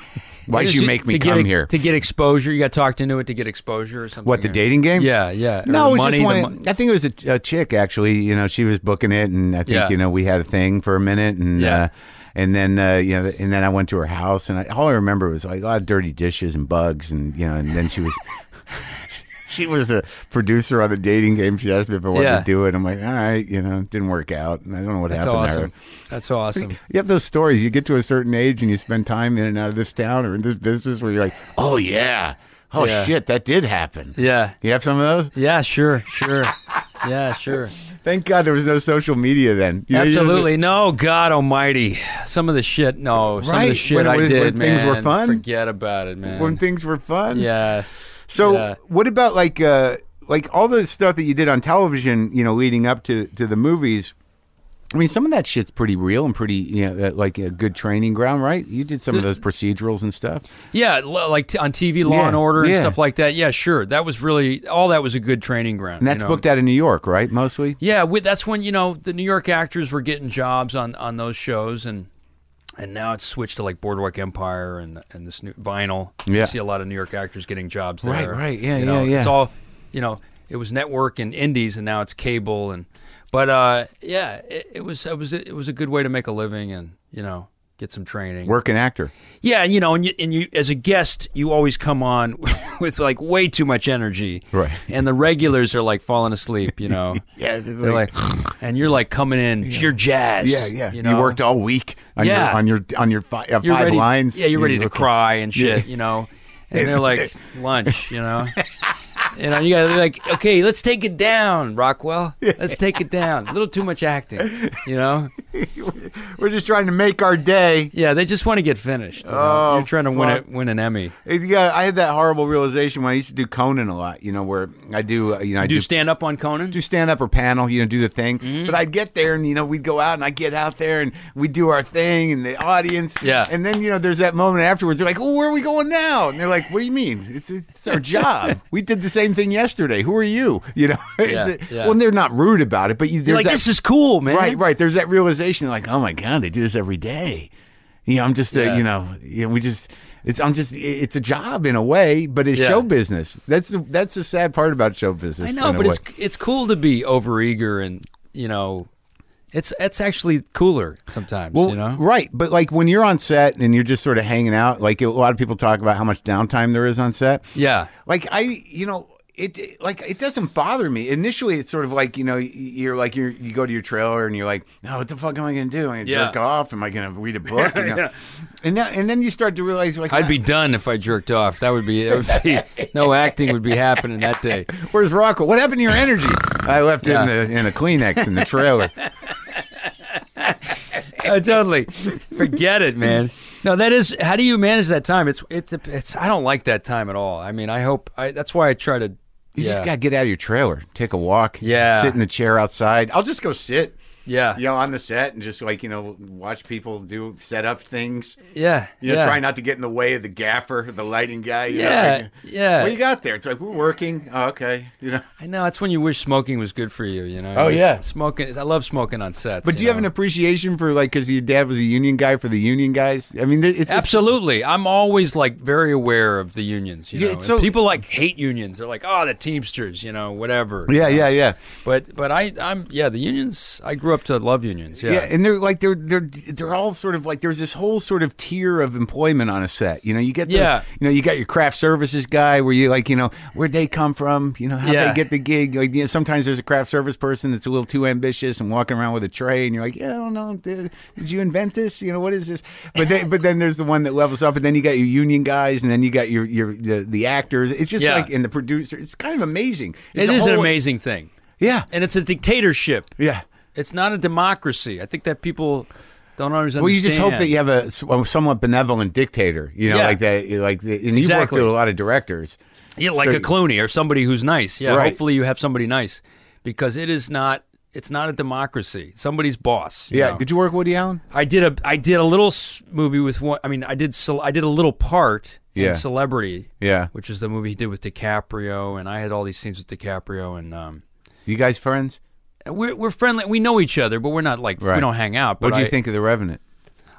Why'd Is you it- make me to come get, here? to get exposure? You got talked into it to get exposure or something? What, the or- dating game? Yeah, yeah. Or No, the it was money, just the one. mo- I think it was a, a chick actually. You know, she was booking it, and I think Yeah. you know we had a thing for a minute, and Yeah. uh, and then uh, you know, and then I went to her house, and I, all I remember was like a lot of dirty dishes and bugs, and you know, and then she was. She was a producer on the dating game. She asked me if I wanted Yeah. to do it. I'm like, all right, you know, it didn't work out. And I don't know what That's happened to awesome. her. That's awesome. You have those stories. You get to a certain age and you spend time in and out of this town or in this business where you're like, oh, yeah. Oh, Yeah. shit, that did happen. Yeah. You have some of those? Yeah, sure, sure. Yeah, sure. Thank God there was no social media then. You know, you just- Absolutely. No, God almighty. Some of the shit, no. Some of Right, the shit when it I was- did, when things man. were fun? Forget about it, man. when things were fun. yeah. So Yeah. what about like uh, like all the stuff that you did on television, you know, leading up to, to the movies? I mean, some of that shit's pretty real and pretty, you know, uh, like a good training ground, right? You did some of those procedurals and stuff. Yeah, l- like t- on T V, Law Yeah, and Order and yeah. stuff like that. Yeah, sure. That was really, all that was a good training ground. And that's you know? booked out of New York, right? Mostly? Yeah, we, that's when, you know, the New York actors were getting jobs on, on those shows, and and now it's switched to like Boardwalk Empire and and this new Vinyl. Yeah. You see a lot of New York actors getting jobs there. Right, right. Yeah, You know, yeah, yeah. It's all, you know, it was network and indies, and now it's cable, and but uh, yeah, it, it was it was it was a good way to make a living, and you know, get some training. Working actor. Yeah, you know, and you, and you as a guest, you always come on with like way too much energy, Right. And the regulars are like falling asleep, you know. Yeah, it's They're like, and you're like coming in, you're jazzed. Yeah, yeah. You, You, know? worked all week on Yeah. your on your on your fi- uh, You're five ready, lines. Yeah, you're ready to okay. cry and shit, Yeah. you know. And they're like, lunch, you know. You know, you gotta be like, okay, let's take it down, Rockwell. Let's take it down. A little too much acting, you know. We're just trying to make our day. Yeah, they just want to get finished. You know? Oh, You're trying to win fuck. it, win an Emmy. It- Yeah, I had that horrible realization when I used to do Conan a lot. You know, where I do, uh, you know, I Do do stand up on Conan? do stand up or panel, you know, do the thing. Mm-hmm. But I'd get there and, you know, we'd go out and I'd get out there and we'd do our thing and the audience. Yeah. And then, you know, there's that moment afterwards. They're like, oh, where are we going now? And they're like, what do you mean? It's, it's our job. We did the same thing yesterday. Who are you? You know? Yeah, It's- yeah. Well, they're not rude about it, but you, You're there's like, that, this is cool, man. right, right. There's that realization like, oh my God, they do this every day. You know, I'm just, Yeah. uh, you know, you know, we just, it's, I'm just, it's a job in a way, but it's Yeah. show business. That's the, that's the sad part about show business. I know, in a but it's way. it's cool to be overeager and, you know, it's it's actually cooler sometimes, Well, you know? right, but like when you're on set and you're just sort of hanging out, like a lot of people talk about how much downtime there is on set. Yeah. Like I, you know, it it- like it doesn't bother me. Initially, it's sort of like you know, you're like you you go to your trailer and you're like, no, what the fuck am I going to do? Am I going to Yeah. jerk off? Am I going to read a book? You know? And then and then you start to realize like, I'd be done if I jerked off. That would be, it would be no acting would be happening that day. where's Rocco? What happened to your energy? I left Yeah. it in the in a Kleenex in the trailer. Oh, totally. Forget it, man. No, that is. How do you manage that time? It's it's it's. I don't like that time at all. I mean, I hope. I, that's why I try to. You yeah. just got to get out of your trailer, take a walk, Yeah. sit in the chair outside. I'll just go sit. Yeah. You know, on the set and just like, you know, watch people do set up things. Yeah. You know, yeah. try not to get in the way of the gaffer, the lighting guy. You Yeah, know, like, yeah. What you got there? It's like, we're working. Oh, okay. You know. I know. That's when you wish smoking was good for you. You know. Oh, yeah. Smoking. I love smoking on sets. But do you have an know? appreciation for like, because your dad was a union guy for the union guys? I mean, it's just- Absolutely. I'm always like very aware of the unions. You Yeah, know? it's so- People like hate unions. They're like, oh, the Teamsters, you know, whatever. Yeah, you know? yeah, yeah. But but I I'm yeah the unions. I grew up to love unions. Yeah. Yeah, and they're like they're they're they're all sort of like there's this whole sort of tier of employment on a set. You know, you get the, Yeah. you know, you got your craft services guy where you like, you know, where'd they come from? You know, how would Yeah. they get the gig? Like, you know, sometimes there's a craft service person that's a little too ambitious and walking around with a tray, and you're like, yeah, I don't know, did, did you invent this? You know, what is this? But then, but then there's the one that levels up, and then you got your union guys, and then you got your your the, the actors. It's just Yeah. like and the producer. It's kind of amazing. It It's a is an whole- amazing thing, Yeah, and it's a dictatorship. yeah. It's not a democracy. I think that people don't always understand. Well, you just hope that you have a, a somewhat benevolent dictator, you know, Yeah. like that, like the, and you've worked Exactly. with a lot of directors. Yeah, like So- a Clooney or somebody who's nice. Yeah, Right. hopefully you have somebody nice, because it is not. It's not a democracy. Somebody's boss. you Yeah. know? Did you work with Woody Allen? I did a I did a little s- movie with one. I mean, I did ce- I did a little part Yeah. in Celebrity, Yeah. which is the movie he did with DiCaprio, and I had all these scenes with DiCaprio, and um, You guys friends? we're we're friendly. We know each other, but we're not like Right. we don't hang out. But What did you I- think of The Revenant?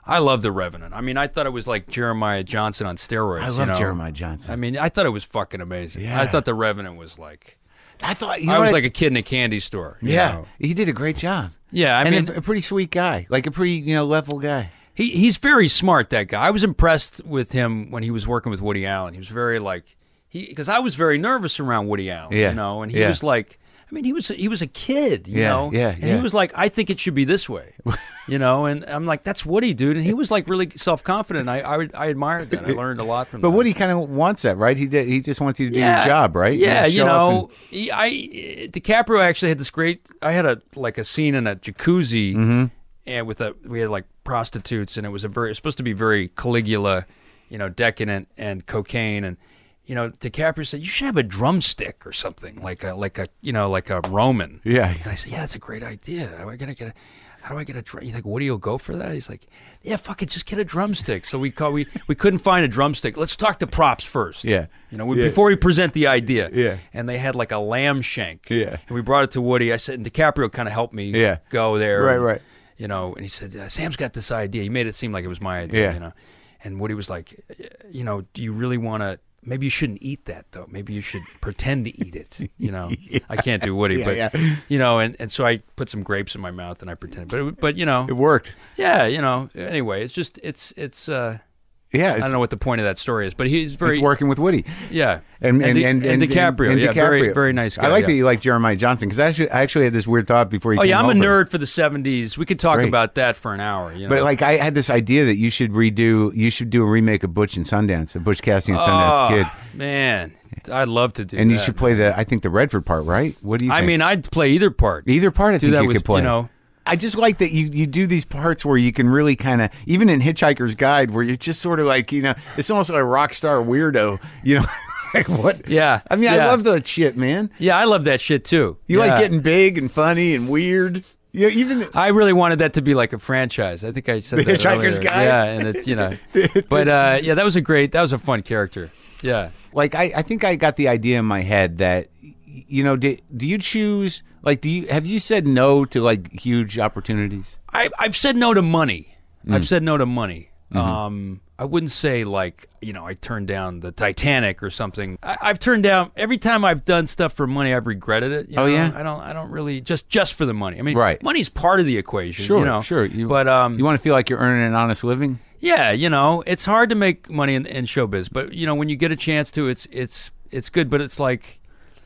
I love The Revenant. I mean, I thought it was like Jeremiah Johnson on steroids. I you love know? Jeremiah Johnson. I mean, I thought it was fucking amazing. Yeah. I thought The Revenant was like, I thought you know I was what? like a kid in a candy store. you yeah, know? he did a great job. Yeah, I and mean, a, a pretty sweet guy, like a pretty you know level guy. he he's very smart, that guy. I was impressed with him when he was working with Woody Allen. He was very like, he because I was very nervous around Woody Allen, Yeah. you know, and he Yeah. was like, I mean, he was he was a kid, you Yeah, know, yeah, and yeah. he was like, I think it should be this way, you know, and I'm like, that's Woody, dude, and he was like really self confident. I, I I admired that. I learned a lot from. But that. Woody kind of wants that, right? He did. He just wants you to do Yeah. your job, right? Yeah, show you up know, he, I DiCaprio actually had this great. I had a like a scene in a jacuzzi, Mm-hmm. and with a we had like prostitutes, and it was a very it was supposed to be very Caligula, you know, decadent and cocaine, and you know, DiCaprio said you should have a drumstick or something like a like a you know like a Roman. and- yeah, And I said, yeah, that's a great idea. How do I gotta get a how do I get a drum? You think Woody will go for that? He's like, yeah, fuck it, just get a drumstick. So we call we we couldn't find a drumstick. Let's talk to props first. Yeah. You know, we, Yeah. before we present the idea. Yeah. And they had like a lamb shank. Yeah. And we brought it to Woody. I said, and DiCaprio kind of helped me Yeah. go there. Right, and, right. You know, and he said, uh, Sam's got this idea. He made it seem like it was my idea. Yeah. You know, and Woody was like, you know, do you really want to? Maybe you shouldn't eat that though. Maybe you should pretend to eat it. You know, I can't do Woody, Yeah, but yeah. you know, and, and so I put some grapes in my mouth and I pretended. But it, but you know, it worked. yeah, you know. Anyway, it's just it's it's. uh Yeah, I it's, don't know what the point of that story is, but he's very it's working with Woody. yeah, And and Di- and, and, DiCaprio, and yeah, DiCaprio. very very nice guy. I like yeah. that you like Jeremiah Johnson because I actually, I actually had this weird thought before you Oh came yeah, I'm a over. nerd for the seventies. We could talk great. about that for an hour. You know? But like I had this idea that you should redo, you should do a remake of Butch and Sundance, a Butch Cassidy and Sundance oh, Kid, man, I'd love to do and that. you should play the, I think the Redford part, right? What do you? I think? mean, I'd play either part. either part. I do think that you with could play. you know. I just like that you, you do these parts where you can really kind of, even in Hitchhiker's Guide, where you're just sort of like, you know, it's almost like a rock star weirdo, you know, like what? Yeah, I mean, I yeah. love that shit, man. Yeah, I love that shit too. You yeah. like getting big and funny and weird. You know, even the, I really wanted that to be like a franchise. I think I said The that Hitchhiker's earlier. Guide? Yeah, and it's you know, but uh, yeah, that was a great, that was a fun character. Yeah. like, I, I think I got the idea in my head that, you know, do, do you choose, like, do you, have you said no to like huge opportunities? I, I've said no to money. Mm. I've said no to money. Mm-hmm. Um, I wouldn't say like, you know, I turned down the Titanic or something. I, I've turned down every time I've done stuff for money. I've regretted it. you Oh, know? yeah? I don't. I don't really just just for the money. I mean, Right. money's part of the equation. Sure, you know? sure. You, but um, you want to feel like you're earning an honest living? yeah, you know, it's hard to make money in, in showbiz, but you know, when you get a chance to, it's it's it's good. But it's like,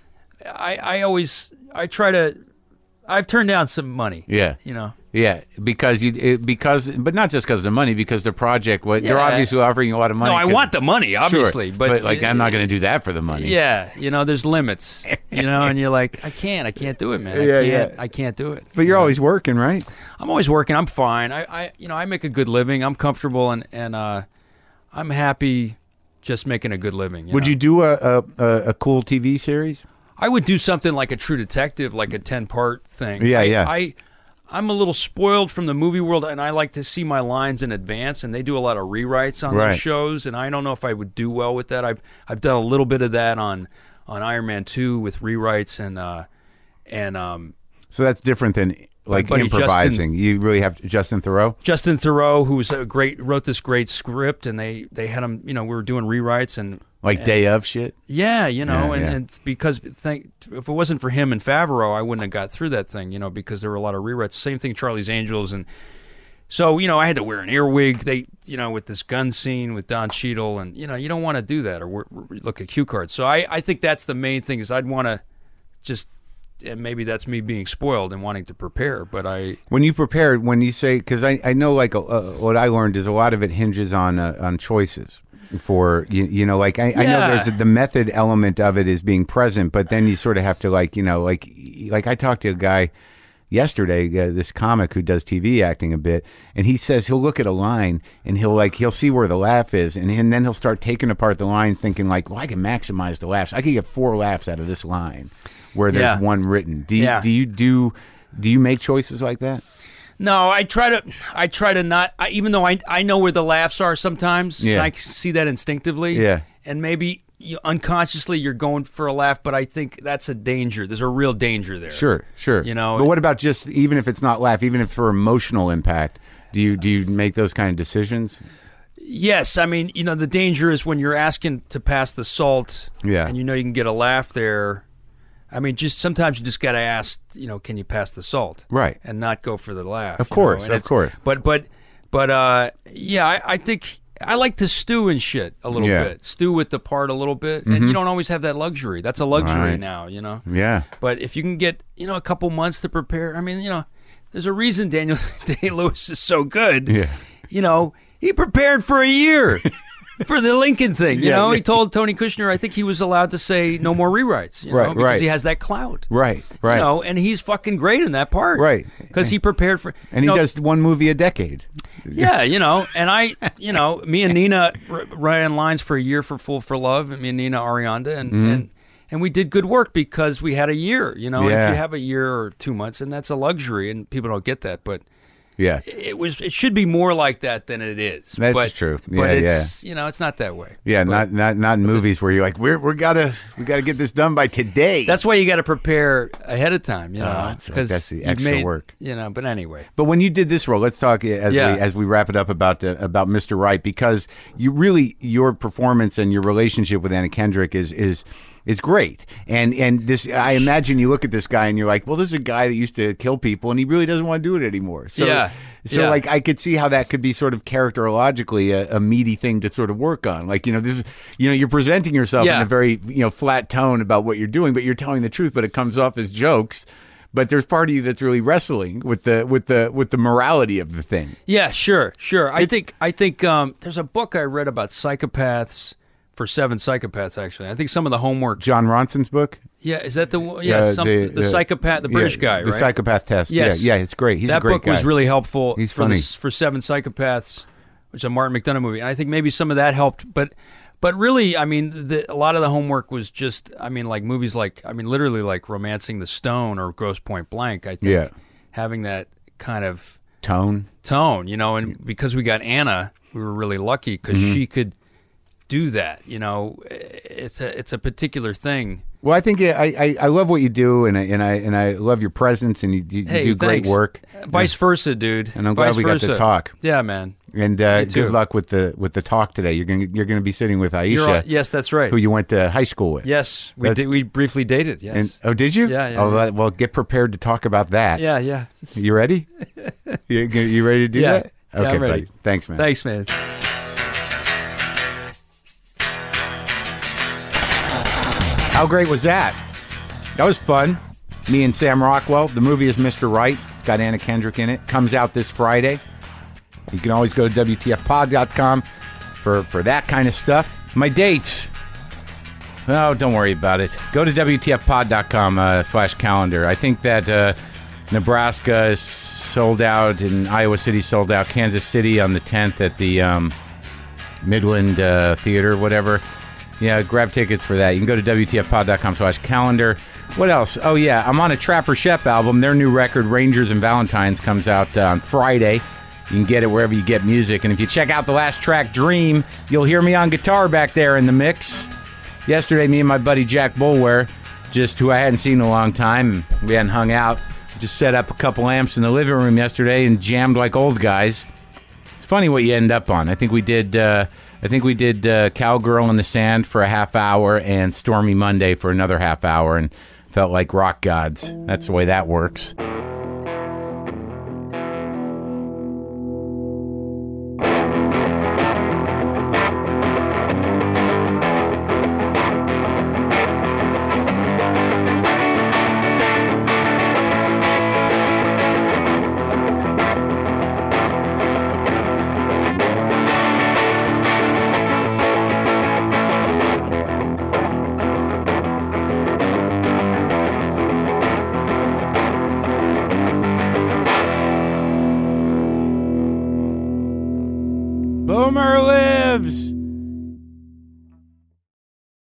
I I always I try to. I've turned down some money. Yeah. You know. Yeah, because you it, because but not just because of the money, because the project. What they're Yeah. obviously offering you a lot of money. No, I 'cause- want the money, obviously, sure, but, like I'm not going to do that for the money. Yeah, you know, there's limits. You know, and you're like, I can't, I can't do it, man. I Yeah, can't, yeah. I can't do it. But you're always working, right? I'm always working. I'm fine. I, I, you know, I make a good living. I'm comfortable, and and uh, I'm happy just making a good living. Would know? you do a, a a a cool T V series? I would do something like a True Detective, like a ten part thing. Yeah, I, yeah. I, I'm a little spoiled from the movie world, and I like to see my lines in advance. And they do a lot of rewrites on Right. those shows, and I don't know if I would do well with that. I've I've done a little bit of that on on Iron Man two with rewrites, and uh, and um, So that's different than like buddy improvising. Justin- you really have to, Justin Thoreau. Justin Thoreau, who's a great, wrote this great script, and they they had him. You know, we were doing rewrites, and Like day of shit. yeah, you know, Yeah, and, yeah. and because thank, if it wasn't for him and Favreau, I wouldn't have got through that thing, you know, because there were a lot of rewrites. Same thing, Charlie's Angels, and so you know, I had to wear an earwig. They, you know, with this gun scene with Don Cheadle, and you know, you don't want to do that or we look at cue cards. So I, I think that's the main thing is I'd want to just, and maybe that's me being spoiled and wanting to prepare, but I. When you prepared, when you say, because I, I know like uh, what I learned is a lot of it hinges on uh, on choices. For you, you know, like I, I know Yeah. there's a, the method element of it is being present, but then you sort of have to like you know like like I talked to a guy yesterday, uh, this comic who does T V acting a bit, and he says he'll look at a line and he'll like he'll see where the laugh is, and, and then he'll start taking apart the line, thinking like, well, I can maximize the laughs. I can get four laughs out of this line, where there's Yeah. one written. Do you, Yeah. do you do do you make choices like that? No, I try to. I try to not. I, even though I I know where the laughs are sometimes. Yeah. And I see that instinctively. Yeah. And maybe you, unconsciously you're going for a laugh, but I think that's a danger. There's a real danger there. Sure, sure. You know, but what about just even if it's not laugh, even if for emotional impact? Do you do you make those kind of decisions? Yes, I mean, you know, the danger is when you're asking to pass the salt, Yeah. and you know you can get a laugh there. I mean, just sometimes you just got to ask, you know, can you pass the salt? Right. And not go for the laugh. Of you course, know? And of it's- course. But, but, but, uh, yeah, I, I think I like to stew and shit a little Yeah. bit. Stew with the part a little bit. And you don't always have that luxury. That's a luxury Right. now, you know? Yeah. But if you can get, you know, a couple months to prepare, I mean, you know, there's a reason Daniel Day-Lewis is so good. Yeah. You know, he prepared for a year for the Lincoln thing. You Yeah, know, yeah. he told Tony Kushner, I think he was allowed to say no more rewrites. You Right, know, because right. he has that clout. Right. Right. You know, and he's fucking great in that part. Right. Because he prepared for. and you he know, does one movie a decade. Yeah, you know, and I, you know, me and Nina r- ran lines for a year for Fool for Love, and me and Nina Arianda, and and, and we did good work because we had a year. You know, Yeah. if you have a year or two months, and that's a luxury, and people don't get that, but. Yeah. It was. It should be more like that than it is. That's but, true. But Yeah, it's you know it's not that way. Yeah, But not not not in movies where you're like, we're we gotta we gotta get this done by today. That's why you got to prepare ahead of time. You know, Oh, that's right. 'cause That's the you've extra made- work. You know, but anyway. But when you did this role, let's talk as Yeah. we as we wrap it up about uh, about Mister Right, because you really your performance and your relationship with Anna Kendrick is is is great. And and this I imagine you look at this guy and you're like, well, this is a guy that used to kill people and he really doesn't want to do it anymore. So Yeah. so Yeah. like I could see how that could be sort of characterologically a, a meaty thing to sort of work on. Like, you know, this is you know, you're presenting yourself in Yeah. a very, you know, flat tone about what you're doing, but you're telling the truth, but it comes off as jokes. But there's part of you that's really wrestling with the with the with the morality of the thing. Yeah, sure, sure. I think I think um, there's a book I read about psychopaths for seven psychopaths. Actually, I think some of the homework. John Ronson's book. Yeah, is that the one- yeah Uh, some, the- the, the- psychopath the Yeah, British guy the right? psychopath test. Yes. Yeah, yeah, it's great. He's that a great book guy. was really helpful. He's for funny. this- for seven psychopaths, which is a Martin McDonagh movie. And I think maybe some of that helped, but but really, I mean, the, a lot of the homework was just, I mean, like movies like, I mean, literally like Romancing the Stone or Grosse Point Blank. I think Yeah. having that kind of Tone. tone, you know, and because we got Anna, we were really lucky because Mm-hmm. she could do that. You know, it's a it's a particular thing. Well, I think I, I, I love what you do, and I, and I and I love your presence, and you, you, Hey, you do great thanks. work. Vice versa, dude. And I'm glad Vice we got to versa. talk. Yeah, man. And uh, Me too. good luck with the with the talk today. You're gonna you're gonna be sitting with Aisha, You're all- yes, that's right. who you went to high school with. Yes, we That's- did. We briefly dated. Yes. And oh, did you? Yeah, yeah, Oh, yeah. that- well, get prepared to talk about that. yeah, yeah. You ready? you, you ready to do Yeah. that? Yeah, Okay, I'm ready. buddy. Thanks, man. Thanks, man. How great was that? That was fun. Me and Sam Rockwell. The movie is Mister Right. It's got Anna Kendrick in it. Comes out this Friday. You can always go to W T F pod dot com for, for that kind of stuff. My dates. Oh, don't worry about it. Go to W T F pod dot com uh, slash calendar. I think that uh, Nebraska is sold out and Iowa City sold out. Kansas City on the tenth at the um, Midland uh, Theater, whatever. Yeah, grab tickets for that. You can go to W T F pod dot com slash calendar. What else? Oh, yeah, I'm on a Trapper Shep album. Their new record, Rangers and Valentines, comes out uh, on Friday. You can get it wherever you get music. And if you check out the last track, Dream, you'll hear me on guitar back there in the mix. Yesterday, me and my buddy Jack Bulware, just who I hadn't seen in a long time, we hadn't hung out, just set up a couple amps in the living room yesterday and jammed like old guys. It's funny what you end up on. I think we did... Uh, I think we did uh, Cowgirl in the Sand for a half hour and Stormy Monday for another half hour and felt like rock gods. That's the way that works. Boomer lives!